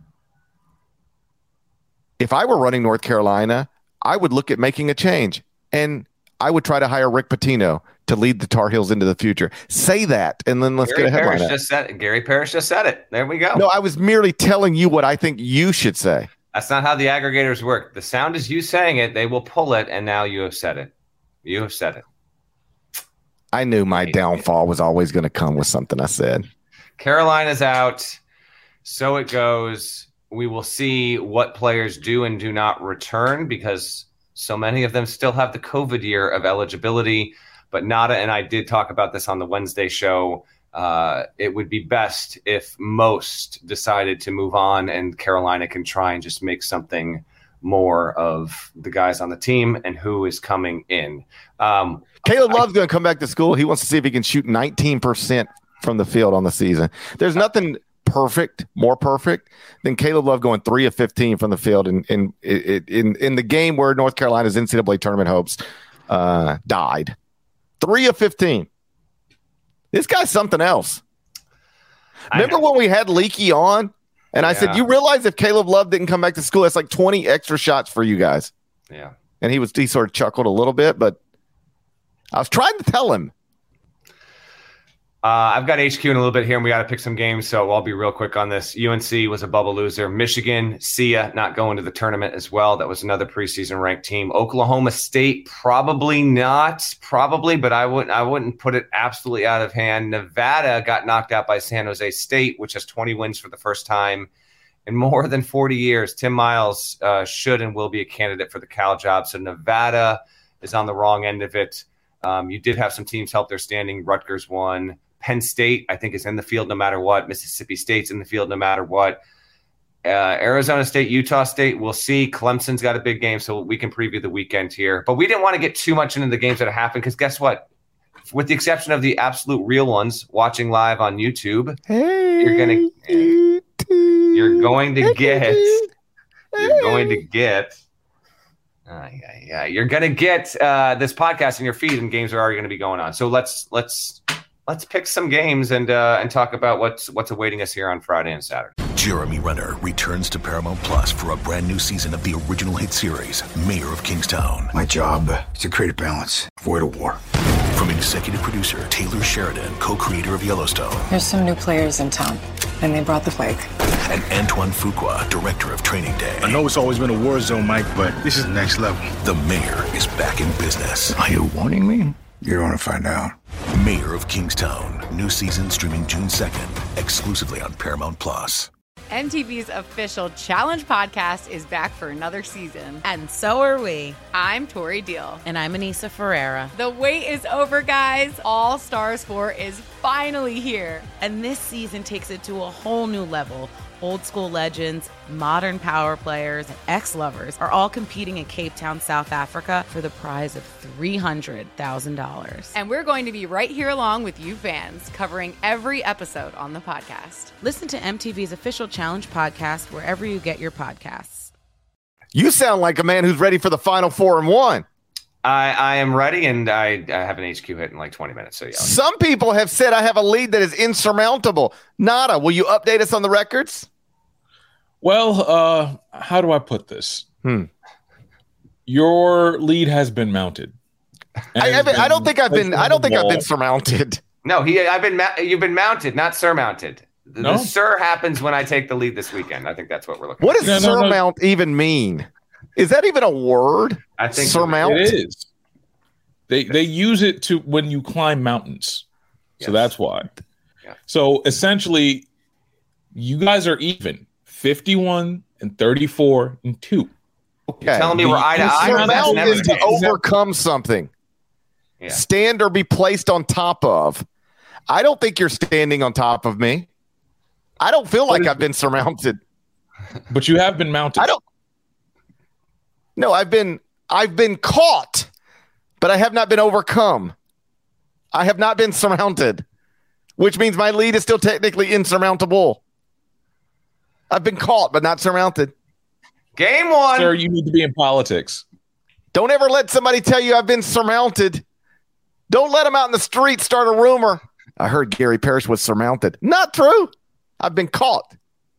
if I were running North Carolina, I would look at making a change, and I would try to hire Rick Pitino to lead the Tar Heels into the future. Say that, and then let's Gary get a headline. Parrish just said it. Gary Parrish just said it. There we go. No, I was merely telling you what I think you should say. That's not how the aggregators work. The sound is you saying it. They will pull it, and now you have said it. You have said it. I knew my downfall was always going to come with something I said. Carolina's out. So it goes. We will see what players do and do not return because so many of them still have the COVID year of eligibility. But Nada and I did talk about this on the Wednesday show. Uh, it would be best if most decided to move on and Carolina can try and just make something more of the guys on the team and who is coming in. Um, Caleb Love's going to come back to school. He wants to see if he can shoot nineteen percent from the field on the season. There's nothing perfect, more perfect than Caleb Love going three of fifteen from the field in in in, in the game where North Carolina's N C double A tournament hopes uh, died. three of fifteen. This guy's something else. Remember when we had Leaky on and I yeah. said, you realize if Caleb Love didn't come back to school, it's like twenty extra shots for you guys. Yeah. And he was, he sort of chuckled a little bit, but I was trying to tell him. Uh, I've got H Q in a little bit here, and we got to pick some games, so I'll be real quick on this. U N C was a bubble loser. Michigan, see ya, not going to the tournament as well. That was another preseason ranked team. Oklahoma State, probably not, probably, but I wouldn't, I wouldn't put it absolutely out of hand. Nevada got knocked out by San Jose State, which has twenty wins for the first time in more than forty years. Tim Miles uh, should and will be a candidate for the Cal job, so Nevada is on the wrong end of it. Um, you did have some teams help their standing. Rutgers won. Penn State, I think, is in the field no matter what. Mississippi State's in the field no matter what. Uh, Arizona State, Utah State, we'll see. Clemson's got a big game, so we can preview the weekend here. But we didn't want to get too much into the games that have happened because guess what? With the exception of the absolute real ones watching live on YouTube, hey, you're gonna you're going to get you're going to get uh, yeah, yeah, you're gonna get uh, this podcast in your feed, and games are already going to be going on. So let's let's. Let's pick some games and uh, and talk about what's what's awaiting us here on Friday and Saturday. Jeremy Renner returns to Paramount Plus for a brand new season of the original hit series, Mayor of Kingstown. My job is to create a balance, avoid a war. From executive producer Taylor Sheridan, co-creator of Yellowstone. There's some new players in town, and they brought the plague. And Antoine Fuqua, director of Training Day. I know it's always been a war zone, Mike, but this is next level. The Mayor is back in business. Are you warning me? You're going to find out. Mayor of Kingstown. New season streaming June second, exclusively on Paramount Plus. M T V's official Challenge podcast is back for another season. And so are we. I'm Tori Deal. And I'm Anissa Ferreira. The wait is over, guys. All Stars four is finally here. And this season takes it to a whole new level. Old school legends, modern power players, and ex-lovers are all competing in Cape Town, South Africa for the prize of three hundred thousand dollars. And we're going to be right here along with you fans, covering every episode on the podcast. Listen to M T V's official Challenge podcast wherever you get your podcasts. You sound like a man who's ready for the Final Four and one. I, I am ready, and I, I have an H Q hit in like twenty minutes. So yeah. Some people have said I have a lead that is insurmountable. Nada, will you update us on the records? Well, uh, how do I put this? Hmm. Your lead has been mounted. I, I, been, I don't think I've been. I don't think I've been surmounted. No, he. I've been. You've been mounted, not surmounted. The, no? the sir happens when I take the lead this weekend. I think that's what we're looking. What at. does no, surmount no, no. even mean? Is that even a word? I think surmount. It is. They they use it to when you climb mountains, so yes. that's why. Yeah. So essentially, you guys are even. fifty-one and thirty-four and two. Okay. You're telling me we're eye to eye? Surmount is to overcome something. Yeah. Stand or be placed on top of. I don't think you're standing on top of me. I don't feel like I've been surmounted. But you have been mounted. I don't. No, I've been I've been caught, but I have not been overcome. I have not been surmounted. which means my lead is still technically insurmountable. I've been caught, but not surmounted. Game one. Sir, you need to be in politics. Don't ever let somebody tell you I've been surmounted. Don't let them out in the street start a rumor. I heard Gary Parrish was surmounted. Not true. I've been caught.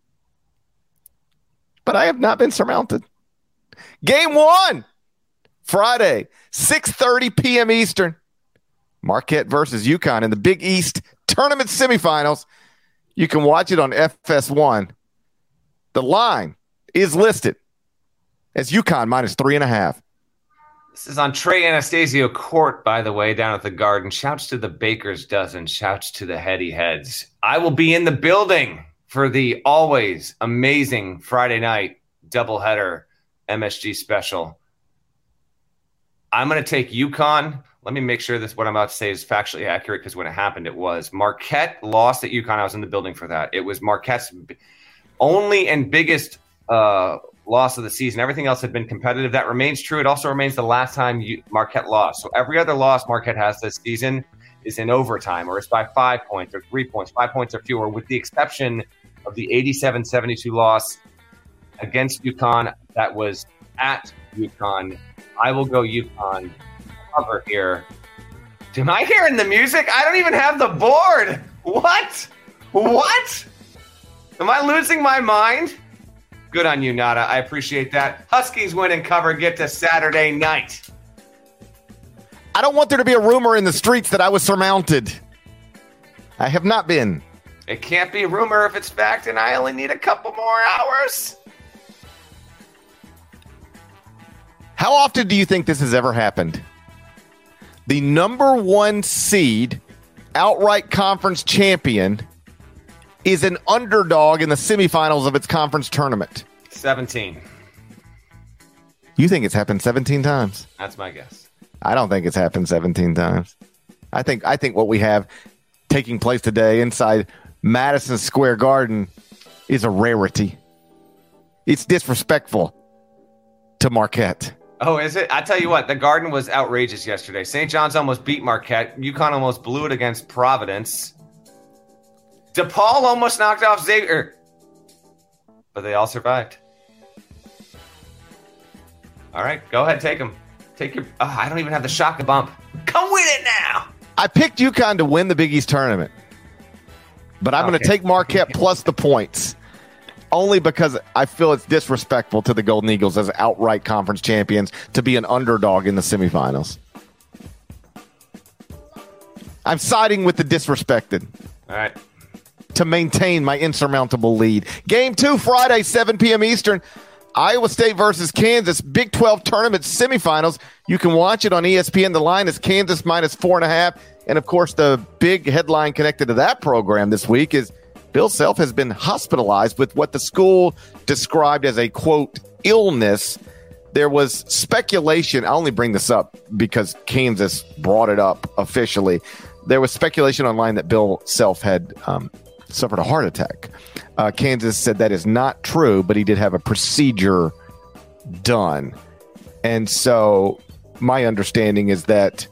But I have not been surmounted. Game one. Friday, six thirty p.m. Eastern. Marquette versus UConn in the Big East Tournament semifinals. You can watch it on F S one. The line is listed as UConn minus three and a half. This is on Trey Anastasio Court, by the way, down at the Garden. Shouts to the Baker's Dozen. Shouts to the Heady Heads. I will be in the building for the always amazing Friday night doubleheader M S G special. I'm going to take UConn. Let me make sure this what I'm about to say is factually accurate, because when it happened, it was. Marquette lost at UConn. I was in the building for that. It was Marquette's only and biggest uh, loss of the season. Everything else had been competitive. That remains true. It also remains the last time you, Marquette lost. So every other loss Marquette has this season is in overtime, or it's by five points or three points, five points or fewer, with the exception of the eighty-seven seventy-two loss against UConn that was at UConn. I will go UConn cover here. Am I hearing the music? I don't even have the board. What? What? Am I losing my mind? Good on you, Nada. I appreciate that. Huskies win and cover. Get to Saturday night. I don't want there to be a rumor in the streets that I was surmounted. I have not been. It can't be a rumor if it's fact, and I only need a couple more hours. How often do you think this has ever happened? The number one seed, outright conference champion, is an underdog in the semifinals of its conference tournament. seventeen. You think it's happened seventeen times? That's my guess. I don't think it's happened seventeen times. I think I think what we have taking place today inside Madison Square Garden is a rarity. It's disrespectful to Marquette. Oh, is it? I tell you what, the Garden was outrageous yesterday. Saint John's almost beat Marquette. UConn almost blew it against Providence. DePaul almost knocked off Xavier. But they all survived. All right, go ahead, take them. Take your. Oh, I don't even have the shock bump. Come win it now. I picked UConn to win the Big East tournament, but I'm okay. going to take Marquette plus the points, only because I feel it's disrespectful to the Golden Eagles as outright conference champions to be an underdog in the semifinals. I'm siding with the disrespected. All right. To maintain my insurmountable lead. Game two, Friday, seven p.m. Eastern. Iowa State versus Kansas, Big twelve tournament semifinals. You can watch it on E S P N. The line is Kansas minus four and a half. And, of course, the big headline connected to that program this week is Bill Self has been hospitalized with what the school described as a, quote, illness. There was speculation. I only bring this up because Kansas brought it up officially. There was speculation online that Bill Self had um, suffered a heart attack. Uh, Kansas said that is not true, but he did have a procedure done. And so my understanding is that,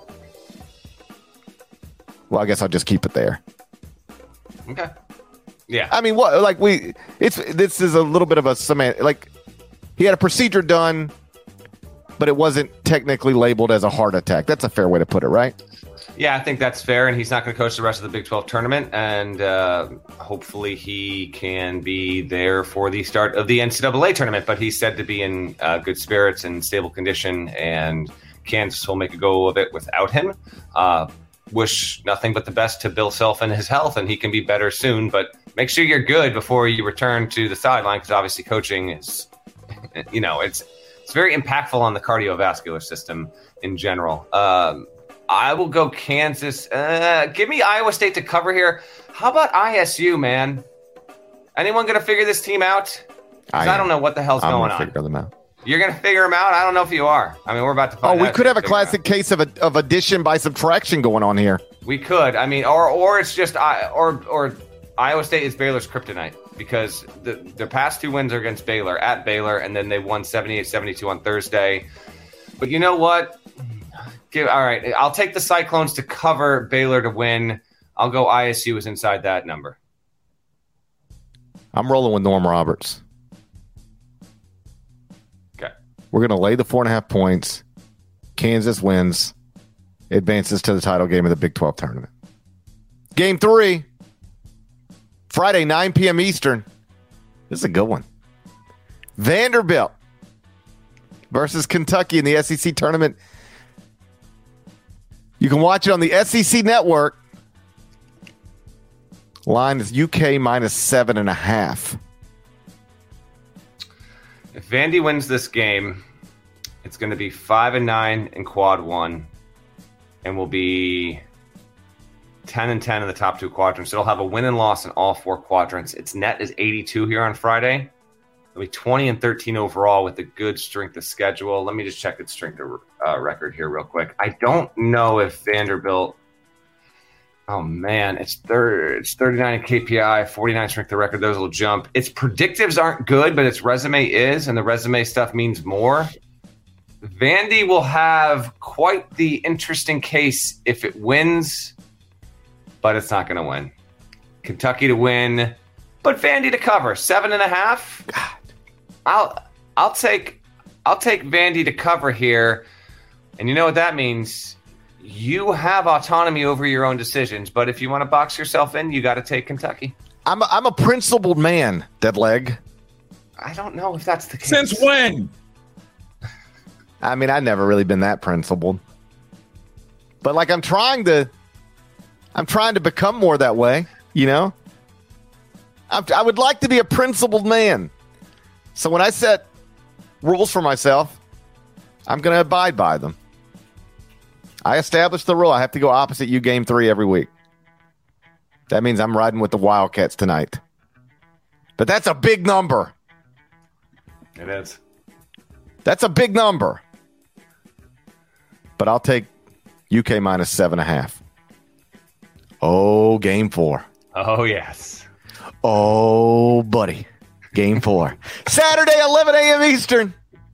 well, I guess I'll just keep it there. Okay. Yeah. I mean, what, like we, it's, this is a little bit of a semantic, like he had a procedure done, but it wasn't technically labeled as a heart attack. That's a fair way to put it, right? Yeah, I think that's fair, and he's not going to coach the rest of the Big twelve tournament, and uh, hopefully he can be there for the start of the N C double A tournament, but he's said to be in uh, good spirits and stable condition, and Kansas will make a go of it without him. Uh, wish nothing but the best to Bill Self and his health, and he can be better soon, but make sure you're good before you return to the sideline, because obviously coaching is, you know, it's it's very impactful on the cardiovascular system in general. Um I will go Kansas. Uh, give me Iowa State to cover here. How about I S U, man? Anyone going to figure this team out? I, I don't know what the hell's I'm going gonna on. Figure them out. You're going to figure them out? I don't know if you are. I mean, we're about to find out. Oh, we out could have a classic case of a, of addition by subtraction going on here. We could. I mean, or or it's just or or Iowa State is Baylor's kryptonite, because the their past two wins are against Baylor, at Baylor, and then they won seventy-eight seventy-two on Thursday. But you know what? All right, I'll take the Cyclones to cover, Baylor to win. I'll go I S U is inside that number. I'm rolling with Norm Roberts. Okay. We're going to lay the four and a half points. Kansas wins, advances to the title game of the Big twelve tournament. Game three, Friday, nine p.m. Eastern. This is a good one. Vanderbilt versus Kentucky in the S E C tournament. You can watch it on the S E C network. Line is U K minus seven and a half. If Vandy wins this game, it's going to be five and nine in quad one, and will be ten and ten in the top two quadrants. It'll have a win and loss in all four quadrants. Its net is eighty-two here on Friday. It'll be twenty and thirteen overall with a good strength of schedule. Let me just check its strength of uh, record here real quick. I don't know if Vanderbilt. Oh man, it's third. It's thirty-nine in K P I, forty-nine strength of record. Those will jump. Its predictives aren't good, but its resume is, and the resume stuff means more. Vandy will have quite the interesting case if it wins, but it's not going to win. Kentucky to win, but Vandy to cover seven and a half. God, I'll I'll take I'll take Vandy to cover here, and you know what that means. You have autonomy over your own decisions, but if you want to box yourself in, you got to take Kentucky. I'm a, I'm a principled man, dead leg. I don't know if that's the case. Since when? I mean, I've never really been that principled. But like I'm trying to I'm trying to become more that way, you know? I'm, I would like to be a principled man. So when I set rules for myself, I'm going to abide by them. I established the rule. I have to go opposite you game three every week. That means I'm riding with the Wildcats tonight. But that's a big number. It is. That's a big number. But I'll take U K minus seven and a half. Oh, game four. Oh, yes. Oh, buddy. Game four. Saturday, eleven a.m. Eastern.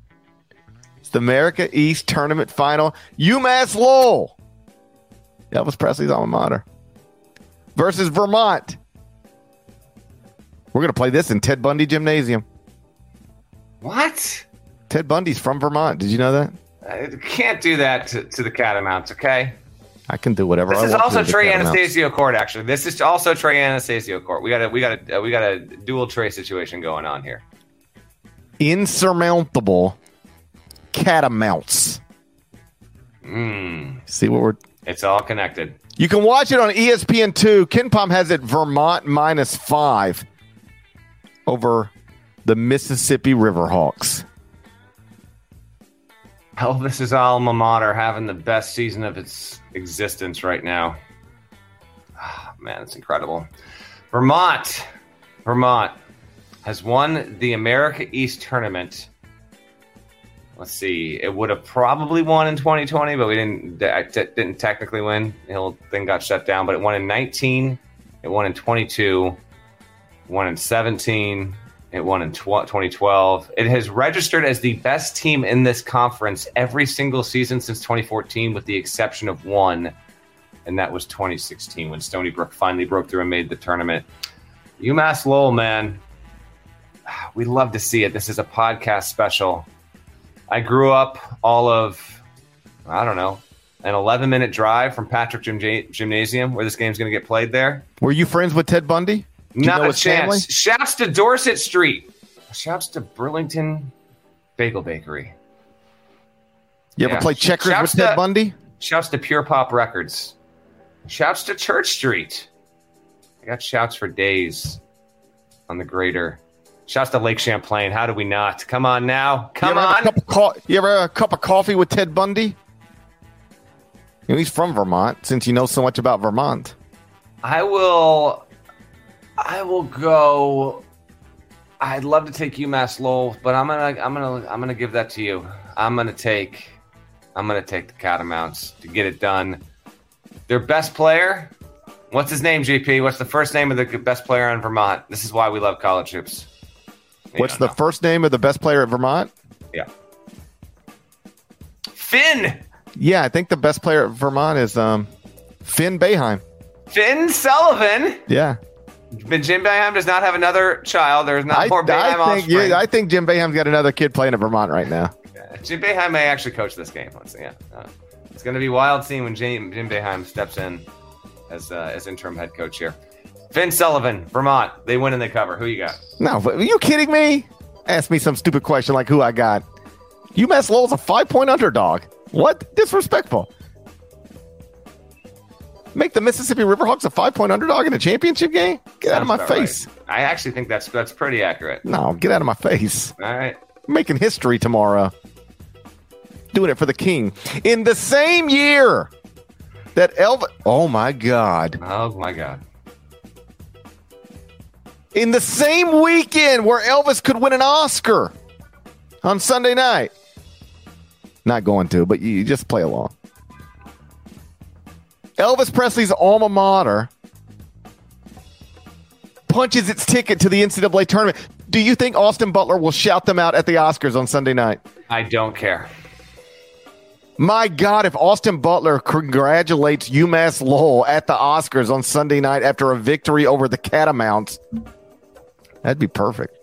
The America East Tournament Final. UMass Lowell, Elvis Presley's alma mater, versus Vermont. We're going to play this in Ted Bundy Gymnasium. What? Ted Bundy's from Vermont. Did you know that? I can't do that to, to the Catamounts, okay? I can do whatever this I want. This is also to Trey Anastasio Court, actually. This is also Trey Anastasio Court. We got a we got a we got a dual Trey situation going on here. Insurmountable Catamounts. Mm. See what we're... It's all connected. You can watch it on E S P N two. KenPom has it Vermont minus five over the Mississippi Riverhawks. Elvis's alma mater having the best season of its existence right now. Oh, man, it's incredible. Vermont. Vermont has won the America East Tournament. Let's see. It would have probably won in twenty twenty, but we didn't didn't technically win. The whole thing got shut down. But it won in nineteen. It won in twenty-two. It won in seventeen. It won in twenty twelve. It has registered as the best team in this conference every single season since twenty fourteen, with the exception of one, and that was twenty sixteen when Stony Brook finally broke through and made the tournament. UMass Lowell, man, we love to see it. This is a podcast special. I grew up all of, I don't know, an eleven-minute drive from Patrick Gym- Gymnasium, where this game's going to get played there. Were you friends with Ted Bundy? Do Not you know a chance. Family? Shouts to Dorset Street. Shouts to Burlington Bagel Bakery. You ever Yeah. play checkers Shouts with Ted to- Bundy? Shouts to Pure Pop Records. Shouts to Church Street. I got shouts for days on the grader. Shouts to Lake Champlain. How do we not? Come on now. Come you ever on. Have a cup of co- you ever have a cup of coffee with Ted Bundy? You know, he's from Vermont, since you know so much about Vermont. I will I will go I'd love to take UMass Lowell, but I'm gonna I'm gonna I'm gonna give that to you. I'm gonna take I'm gonna take the Catamounts to get it done. Their best player, what's his name, G P? What's the first name of the best player in Vermont? This is why we love college hoops. You What's the know. first name of the best player at Vermont? Yeah. Finn! Yeah, I think the best player at Vermont is um, Finn Boeheim. Finn Sullivan. Yeah. Jim Boeheim does not have another child. There's not I, more Boeheim I think, offspring. yeah, I think Jim Boeheim's got another kid playing in Vermont right now. Yeah. Jim Boeheim may actually coach this game. Let's see. Yeah. Uh, it's going to be wild seeing when Jim, Jim Boeheim steps in as uh, as interim head coach here. Finn Sullivan, Vermont. They win and they cover. Who you got? No, but are you kidding me? Ask me some stupid question like who I got. UMass Lowell's a five-point underdog. What? Disrespectful. Make the Mississippi Riverhawks a five-point underdog in a championship game? Get Sounds out of my face. Right. I actually think that's that's pretty accurate. No, get out of my face. All right. I'm making history tomorrow. Doing it for the king. In the same year that Elvis... Oh, my God. Oh, my God. In the same weekend where Elvis could win an Oscar on Sunday night. Not going to, but you just play along. Elvis Presley's alma mater punches its ticket to the N C double A tournament. Do you think Austin Butler will shout them out at the Oscars on Sunday night? I don't care. My God, if Austin Butler congratulates UMass Lowell at the Oscars on Sunday night after a victory over the Catamounts, that'd be perfect.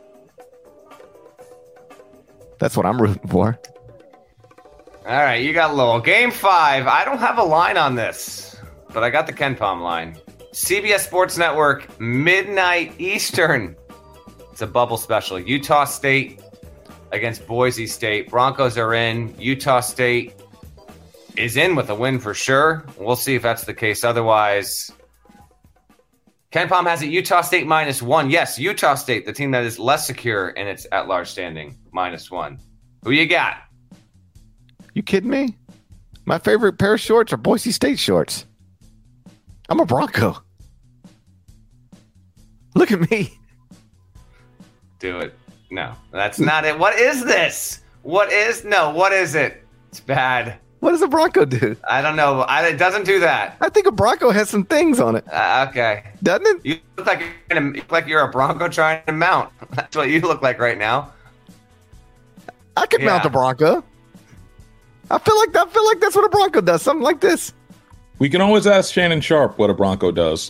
That's what I'm rooting for. All right, you got Lowell. Game five. I don't have a line on this, but I got the KenPom line. C B S Sports Network, midnight Eastern. It's a bubble special. Utah State against Boise State. Broncos are in. Utah State is in with a win for sure. We'll see if that's the case. Otherwise, KenPom has it Utah State minus one. Yes, Utah State, the team that is less secure in its at-large standing, minus one. Who you got? You kidding me? My favorite pair of shorts are Boise State shorts. I'm a Bronco. Look at me. Do it. No, that's not it. What is this? What is? No, what is it? It's bad. What does a Bronco do? I don't know. I, it doesn't do that. I think a Bronco has some things on it. Uh, okay. Doesn't it? You look like you're, gonna, you look like you're a Bronco trying to mount. That's what you look like right now. I could yeah. mount a Bronco. I feel like I feel like that's what a Bronco does. Something like this. We can always ask Shannon Sharp what a Bronco does.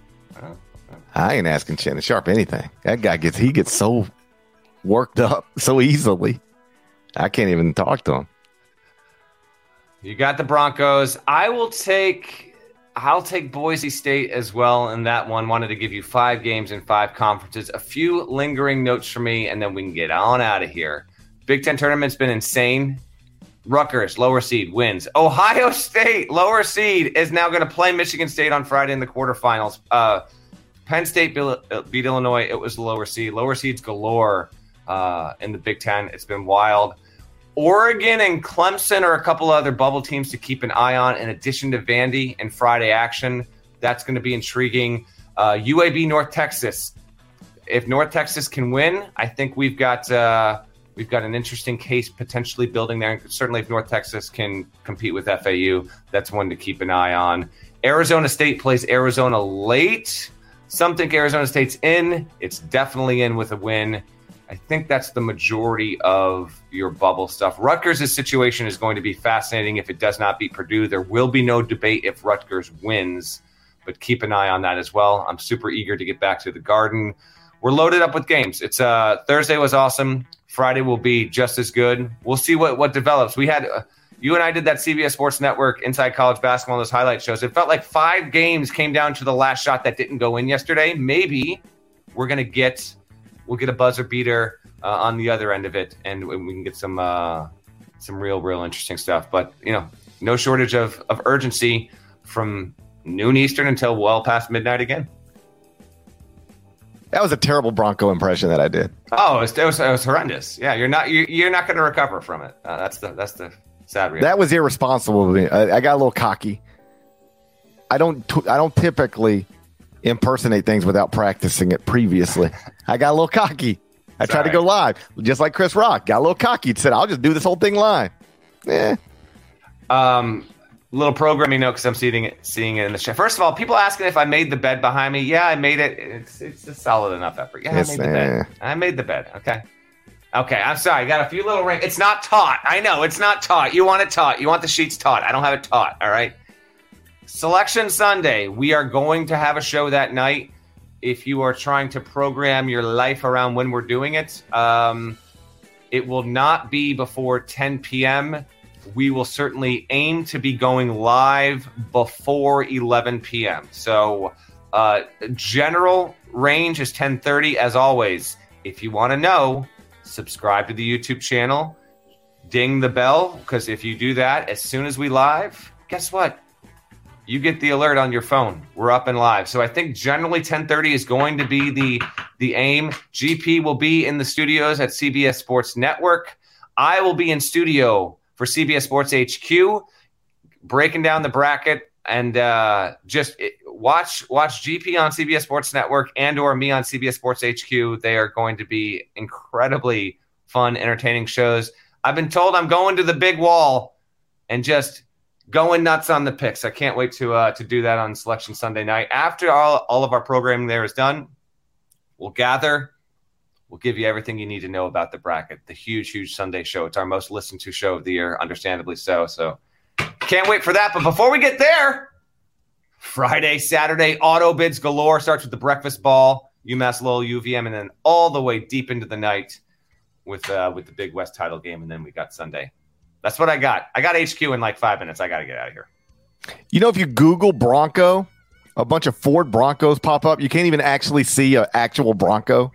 I ain't asking Shannon Sharp anything. That guy gets he gets so worked up so easily. I can't even talk to him. You got the Broncos. I will take I'll take Boise State as well in that one. Wanted to give you five games in five conferences. A few lingering notes for me, and then we can get on out of here. Big Ten tournament's been insane. Rutgers, lower seed, wins. Ohio State, lower seed, is now going to play Michigan State on Friday in the quarterfinals. Uh, Penn State beat Illinois. It was the lower seed. Lower seeds galore uh, in the Big Ten. It's been wild. Oregon and Clemson are a couple other bubble teams to keep an eye on in addition to Vandy and Friday action. That's going to be intriguing. Uh, U A B, North Texas. If North Texas can win, I think we've got uh, we've got an interesting case potentially building there. And certainly if North Texas can compete with F A U, that's one to keep an eye on. Arizona State plays Arizona late. Some think Arizona State's in. It's definitely in with a win. I think that's the majority of your bubble stuff. Rutgers' situation is going to be fascinating if it does not beat Purdue. There will be no debate if Rutgers wins, but keep an eye on that as well. I'm super eager to get back to the Garden. We're loaded up with games. It's uh, Thursday was awesome. Friday will be just as good. We'll see what, what develops. We had uh, you and I did that C B S Sports Network Inside College Basketball on those highlight shows. It felt like five games came down to the last shot that didn't go in yesterday. Maybe we're going to get we'll get a buzzer beater uh, on the other end of it, and we can get some uh, some real, real interesting stuff. But, you know, no shortage of, of urgency from noon Eastern until well past midnight again. That was a terrible Bronco impression that I did. Oh, it was, it was, it was horrendous. Yeah, you're not you're, you're not going to recover from it. Uh, that's the that's the sad reality. That was irresponsible of me. I, I got a little cocky. I don't t- I don't typically impersonate things without practicing it previously. I got a little cocky. I tried to go live, just like Chris Rock. Got a little cocky. Said, "I'll just do this whole thing live." Yeah. Um. Little programming note because I'm seeing it, seeing it in the chat. First of all, people asking if I made the bed behind me. Yeah, I made it. It's it's a solid enough effort. Yeah, it's, I made the bed. I made the bed. Okay. Okay, I'm sorry. I got a few little rings. It's not taut. I know it's not taut. You want it taut. You want the sheets taut. I don't have it taut. All right. Selection Sunday. We are going to have a show that night. If you are trying to program your life around when we're doing it, um, it will not be before ten p.m. We will certainly aim to be going live before eleven p.m. So uh, general range is ten thirty. As always, if you want to know, subscribe to the YouTube channel, ding the bell, because if you do that, as soon as we live, guess what? You get the alert on your phone. We're up and live. So I think generally ten thirty is going to be the, the aim. G P will be in the studios at C B S Sports Network. I will be in studio for C B S Sports H Q, breaking down the bracket, and uh, just watch watch G P on C B S Sports Network and or me on C B S Sports H Q. They are going to be incredibly fun, entertaining shows. I've been told I'm going to the big wall and just going nuts on the picks. I can't wait to uh, to do that on Selection Sunday night. After all, all of our programming there is done, we'll gather. We'll give you everything you need to know about the bracket. The huge, huge Sunday show. It's our most listened to show of the year, understandably so. So can't wait for that. But before we get there, Friday, Saturday, auto bids galore. Starts with the breakfast ball, UMass Lowell, U V M, and then all the way deep into the night with uh, with the Big West title game. And then we got Sunday. That's what I got. I got H Q in like five minutes. I got to get out of here. You know, if you Google Bronco, a bunch of Ford Broncos pop up. You can't even actually see an actual Bronco.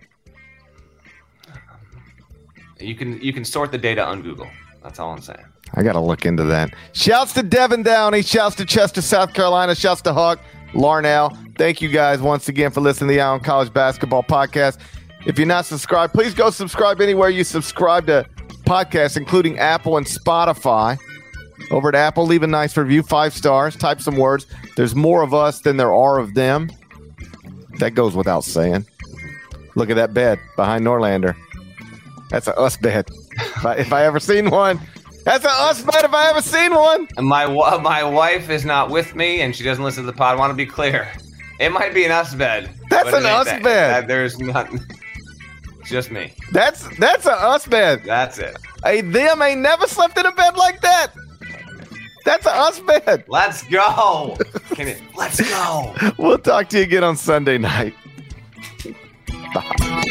You can you can sort the data on Google. That's all I'm saying. I got to look into that. Shouts to Devin Downey. Shouts to Chester, South Carolina. Shouts to Huck, Larnell. Thank you guys once again for listening to the Eye on College Basketball Podcast. If you're not subscribed, please go subscribe anywhere you subscribe to podcasts, including Apple and Spotify. Over at Apple, leave a nice review, five stars, type some words. There's more of us than there are of them. That goes without saying. Look at that bed behind Norlander. That's a us bed. If I, if I ever seen one, that's a us bed if I ever seen one. And my my wife is not with me, and she doesn't listen to the pod. I want to be clear. It might be an us bed. That's an us that, bed. That, there's not. Just me. That's that's a us bed. That's it. Hey, them ain't never slept in a bed like that. That's a us bed. Let's go. Can it, let's go. We'll talk to you again on Sunday night. Bye.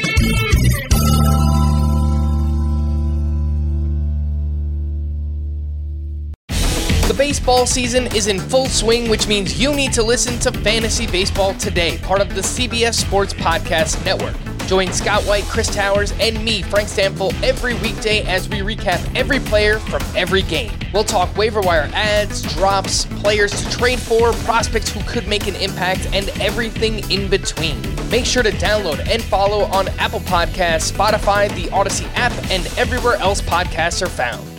The baseball season is in full swing, which means you need to listen to Fantasy Baseball Today, part of the C B S Sports Podcast Network. Join Scott White, Chris Towers, and me, Frank Stample, every weekday as we recap every player from every game. We'll talk waiver wire ads, drops, players to trade for, prospects who could make an impact, and everything in between. Make sure to download and follow on Apple Podcasts, Spotify, the Odyssey app, and everywhere else podcasts are found.